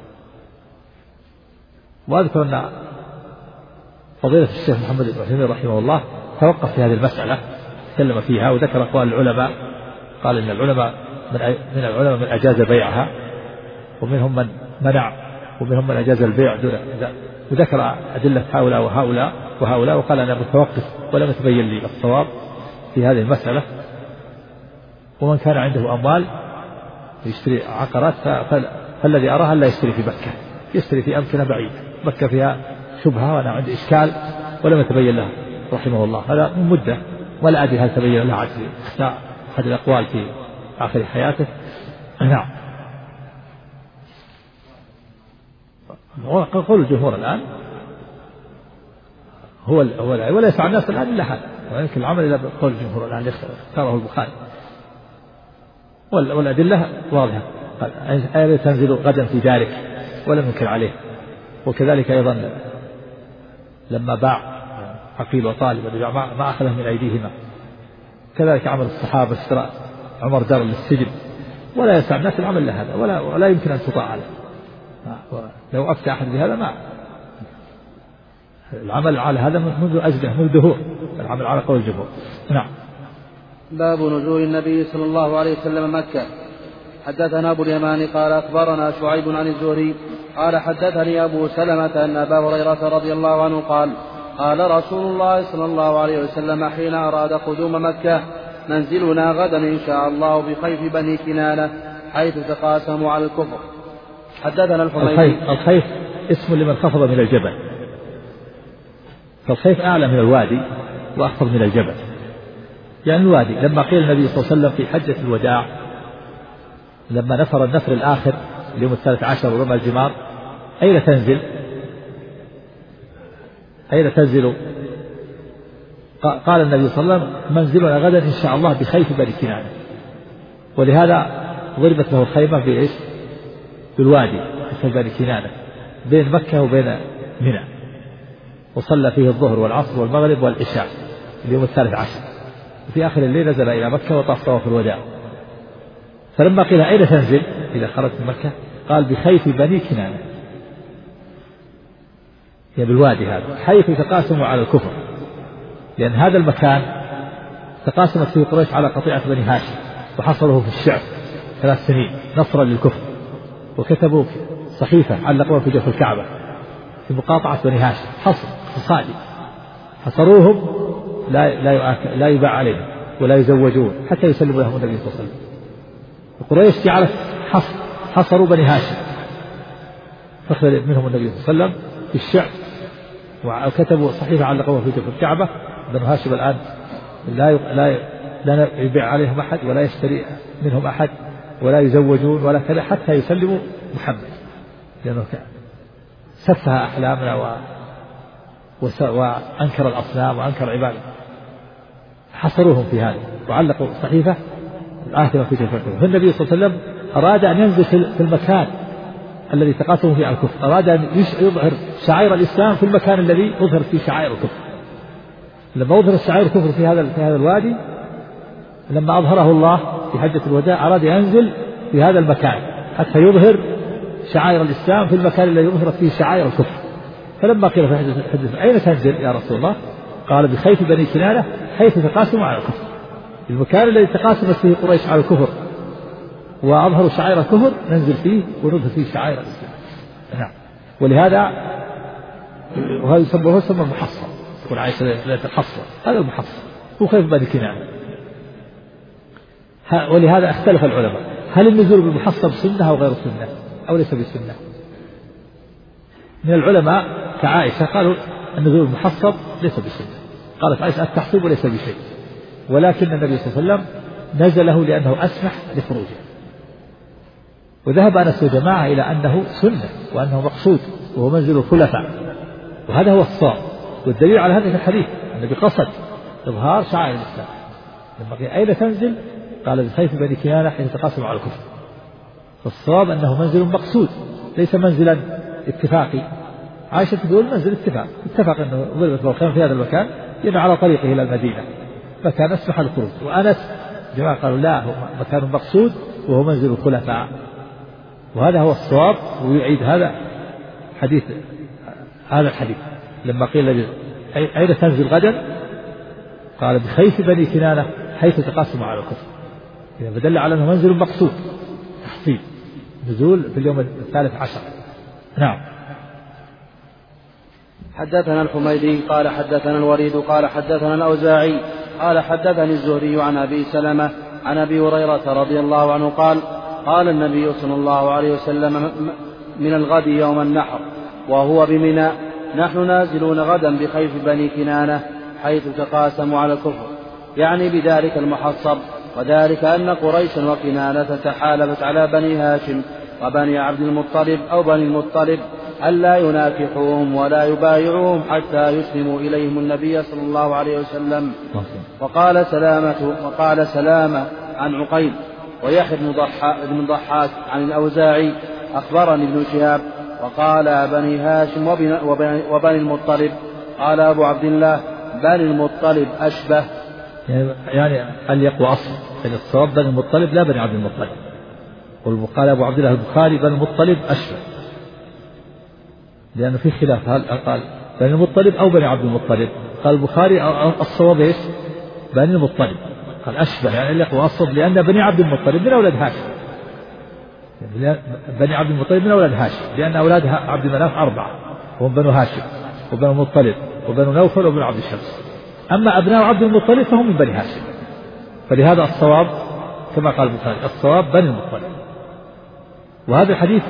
وأذكر أن فضيلة الشيخ محمد بن عثيمين رحمه الله توقف في هذه المسألة، تكلم فيها وذكر أقوال العلماء. قال إن العلماء من العلماء من أجاز بيعها، ومنهم من منع، ومنهم من أجاز البيع دون، وذكر أدلة هؤلاء وهؤلاء وهؤلاء، وقال أنا متوقف ولم يتبين لي الصواب في هذه المسألة. ومن كان عنده أموال يشتري عقارات فالذي أراها لا يشتري في مكة، يشتري في أمكنة بعيدة. مكة فيها شبهة وأنا عندي إشكال ولم يتبين له رحمه الله، هذا من مدة ولا أدري هل تبين له أحد الأقوال في آخر حياته. نعم. قول الجمهور الآن هو ولا يسعى الناس الآن إلا هذا، ويمكن العمل إلى قول الجمهور الآن اختاره البخاري. والأدلة واضحة، قال أين تنزل غدا في دارك ولم ينكر عليه. وكذلك أيضا لما باع عقيل وطالب ما أخذه من أيديهما، كذلك عمل الصحابة اشترى عمر دار للسجن، ولا يسع الناس العمل لهذا ولا يمكن أن تطاع عليه. لو أفتى أحد بهذا ما العمل على هذا منذ أزمة منذ دهور، العمل على قول الجمهور. نعم. باب نزول النبي صلى الله عليه وسلم مكة. حدثنا أبو اليمان قال أخبرنا شعيب عن الزهري قال حدثني أبو سلمة أن أبا هريرة رضي الله عنه قال قال رسول الله صلى الله عليه وسلم حين أراد قدوم مكة منزلنا غدا إن شاء الله بخيف بني كنانة حيث تقاسموا على الكفر. حدثنا الحميدي. الخيف اسم لمن خفض من الجبل، فالخيف أعلى من الوادي وأخفض من الجبل. يعني الوادي لما قيل النبي صلى الله عليه وسلم في حجة الوداع لما نفر النفر الآخر اليوم 13 ورمى الجمار أين تنزل؟ أين تنزل؟ قال النبي صلى الله عليه وسلم منزلنا غدا إن شاء الله بخيف بني كنانة. ولهذا ضربت له الخيمة بإيش؟ بالوادي في بني كنانة بين مكة وبين منى، وصلى فيه الظهر والعصر والمغرب والعشاء اليوم 13. وفي آخر الليل نزل إلى مكة وطاف طواف الوداع. فلما قيل أين تنزل إذا خرجت من مكة قال بخيف بني كنانة، يعني بالوادي هذا، حيث تقاسموا على الكفر، لأن هذا المكان تقاسمت فيه قريش على قطيعة بني هاشم وحصلوه في الشعب 3 سنين نصرا للكفر، وكتبوا صحيفة علقوها في جوف الكعبة في مقاطعة بني هاشم، حصر اقتصادي، حصروهم لا يباع عليهم ولا يزوجون حتى يسلموا لهم النبي صلى الله عليه وسلم. قريش جعلت حصروا بني هاشم، فخرج منهم النبي صلى الله عليه وسلم في الشعب، وكتبوا صحيفة علقوها في جوف الكعبة. بنو هاشم الآن لا يبيع عليهم أحد ولا يشتري منهم أحد ولا يزوجون ولا كذا حتى يسلموا محمد، لأنه سفه أحلامنا وأنكر الأصنام وأنكر عبادة. حصروهم في هذا وعلقوا صحيفة الآخرة في جوف الكعبة. فالنبي صلى الله عليه وسلم أراد أن ينزل في المكان الذي تقاسموا فيه على الكفر، أراد أن يظهر شعائر الإسلام في المكان الذي أظهر فيه شعائر الكفر. لما أظهر شعائر الكفر في هذا الوادي، لما أظهره الله في حجة الوداع أراد ينزل في هذا المكان حتى يظهر شعائر الإسلام في المكان الذي أظهرت فيه شعائر الكفر. فلما قيل في حجة أين تنزل يا رسول الله؟ قال بخيف بني كنانة حيث تقاسموا على الكفر، المكان الذي تقاسمت فيه قريش على الكفر وأظهروا شعائر الكفر ننزل فيه ونظهر فيه شعائر الإسلام. نعم. ولهذا وهذا يسمى المحصن، يقول عائشة لا تحصن، هذا المحصن هو خيف بني كنانة. ولهذا اختلف العلماء هل النزول بالمحصن سنة أو غير سنة أو ليس بسنة. من العلماء كعائشة قالوا النزول بالمحصن ليس بسنة، قالت عائشة التحصيب ليس بشيء، ولكن النبي صلى الله عليه وسلم نزله لأنه أسمح لخروجه. وذهب أنس وجماعة إلى أنه سنة وأنه مقصود وهو منزل الخلفاء، وهذا هو الصواب. والدليل على هذا الحديث النبي قصد إظهار شعائر الإسلام. لما قيل أين تنزل قال بخيف بني كنانة حيث تقاسموا على الكفر. فالصواب أنه منزل مقصود ليس منزلا اتفاقي. عائشة تقول منزل اتفق أنه ضربت الخيمة في هذا المكان لأنه على طريقه إلى المدينة مكان أسمح للخروج. وأنس جماعة قالوا لا، هو مكان مقصود وهو منزل الخلفاء، وهذا هو الصواب. ويعيد هذا الحديث لما قيل أين تنزل غدا قال بخيف بني كنانة حيث تقاسموا على الكفر، إذا فدل على أنه منزل مقصود تحصيل نزول في اليوم 13. نعم. حدثنا الحميدي قال حدثنا الوليد قال حدثنا الأوزاعي قال حدثني الزهري عن أبي سلمة عن أبي هريرة رضي الله عنه قال قال النبي صلى الله عليه وسلم من الغد يوم النحر وهو بمنى نحن نازلون غدا بخيف بني كنانة حيث تقاسموا على الكفر، يعني بذلك المحصب. وذلك أن قريشا وكنانة تحالفت على بني هاشم وبني عبد المطلب أو بني المطلب ألا ينافحوهم ولا يبايعوهم حتى يسلموا إليهم النبي صلى الله عليه وسلم. وقال سلامة عن عقيل ويحيى بن ضحاك عن الأوزاعي أخبرني ابن شهاب وقال بني هاشم وبني المطلب. قال أبو عبد الله بني المطلب أشبه، يعني أليق وأصل، يعني الصواب بني المطلب لا بني عبد المطلب. وقال أبو عبد الله البخاري بني المطلب أشبه، لأنه في خلاف هل قال بني المطلب أو بني عبد المطلب. قال البخاري الصواب إيش؟ بني المطلب. قال أشبه يعني أليق وأصل، لأن بني عبد المطلب من أولاد هاشم، بني عبد المطلب من أولاد هاشم، لأن أولاد عبد مناف 4 وهم بنو هاشم وبنو المطلب وبنو نوفل وبنو عبد الشمس. أما أبناء عبد المطلب فهم من بني هاشم، فلهذا الصواب كما قال البخاري الصواب بني المطلب. وهذا الحديث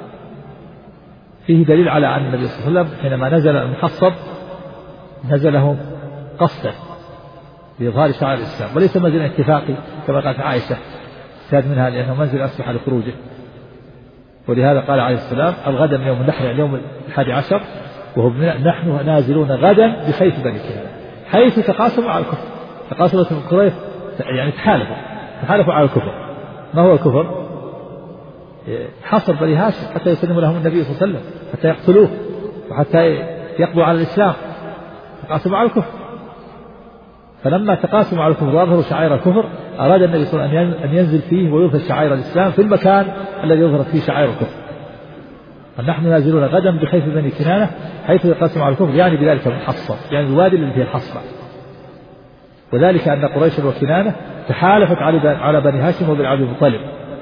فيه دليل على أن النبي صلى الله عليه وسلم حينما نزل المحصب نزله قصدا لإظهار شعائر الإسلام وليس منزل اتفاقي كما قالت عائشة استفاد منها لأنه منزل أسمح لخروجه. ولهذا قال عليه السلام الغد من يوم النحر اليوم 11 وهو نحن نازلون غدا بخيف بني كنانة حيث تقاسموا على الكفر. تقاسمت قريش يعني تحالفوا على الكفر. ما هو الكفر؟ حصر بني هاشم حتى يسلم لهم النبي صلى الله عليه وسلم، حتى يقتلوه وحتى يقضوا على الإسلام، تقاسموا على الكفر. فلما تقاسموا على الكفر وأظهروا شعائر الكفر أراد النبي صلى الله عليه وسلم أن ينزل فيه ويظهر شعائر الإسلام في المكان الذي يظهر فيه شعائر الكفر. فنحن نازلون غدا بخيف بني كنانة حيث يقاسم على الكفر، يعني بذلك محصر، يعني الوادي الذي فيه الحصر. وذلك أن قريشا وكنانة تحالفت على بني هاشم وبن عبد المطلب،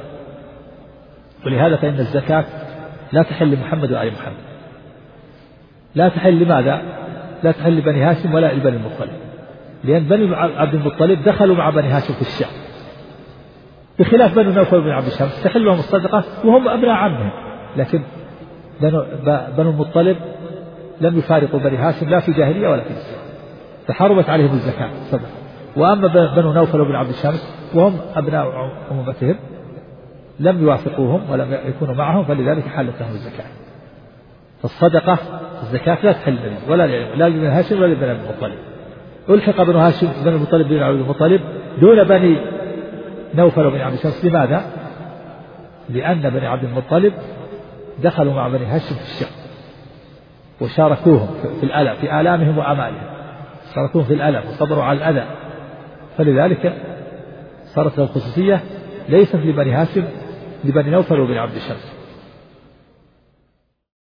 ولهذا فإن الزكاة لا تحل لمحمد وآل محمد، لا تحل. لماذا؟ لا تحل لبني هاشم ولا لبني المطلب، لأن بني عبد المطلب دخلوا مع بني هاشم في الشام، بخلاف بني نوفل بن عبد الشمس تحل لهم الصدقة وهم أبناء عمهم. لكن بنو المطلب لم يفارقوا بني هاشم لا في جاهلية ولا في إسلام، فحرمت عليهم الزكاة صدقة. وأما بنو نوفل بن عبد الشمس وهم أبناء عمومتهم لم يوافقوهم ولم يكونوا معهم، فلذلك حلت لهم الزكاة. فالصدقة الزكاة لا تحل لا لبني هاشم ولا لبني المطلب. ألحق بنو هاشم بن المطلب بن عبد المطلب دون بني نوفل وبن عبد الشمس. لماذا؟ لأن بني عبد المطلب دخلوا مع بني هاشم في الشام وشاركوهم في الألم، في آلامهم وأمالهم، شاركوهم في الألم وصبروا على الأذى، فلذلك صارت له خصوصية ليست لبني هاشم لبني نوفل وبن عبد الشمس.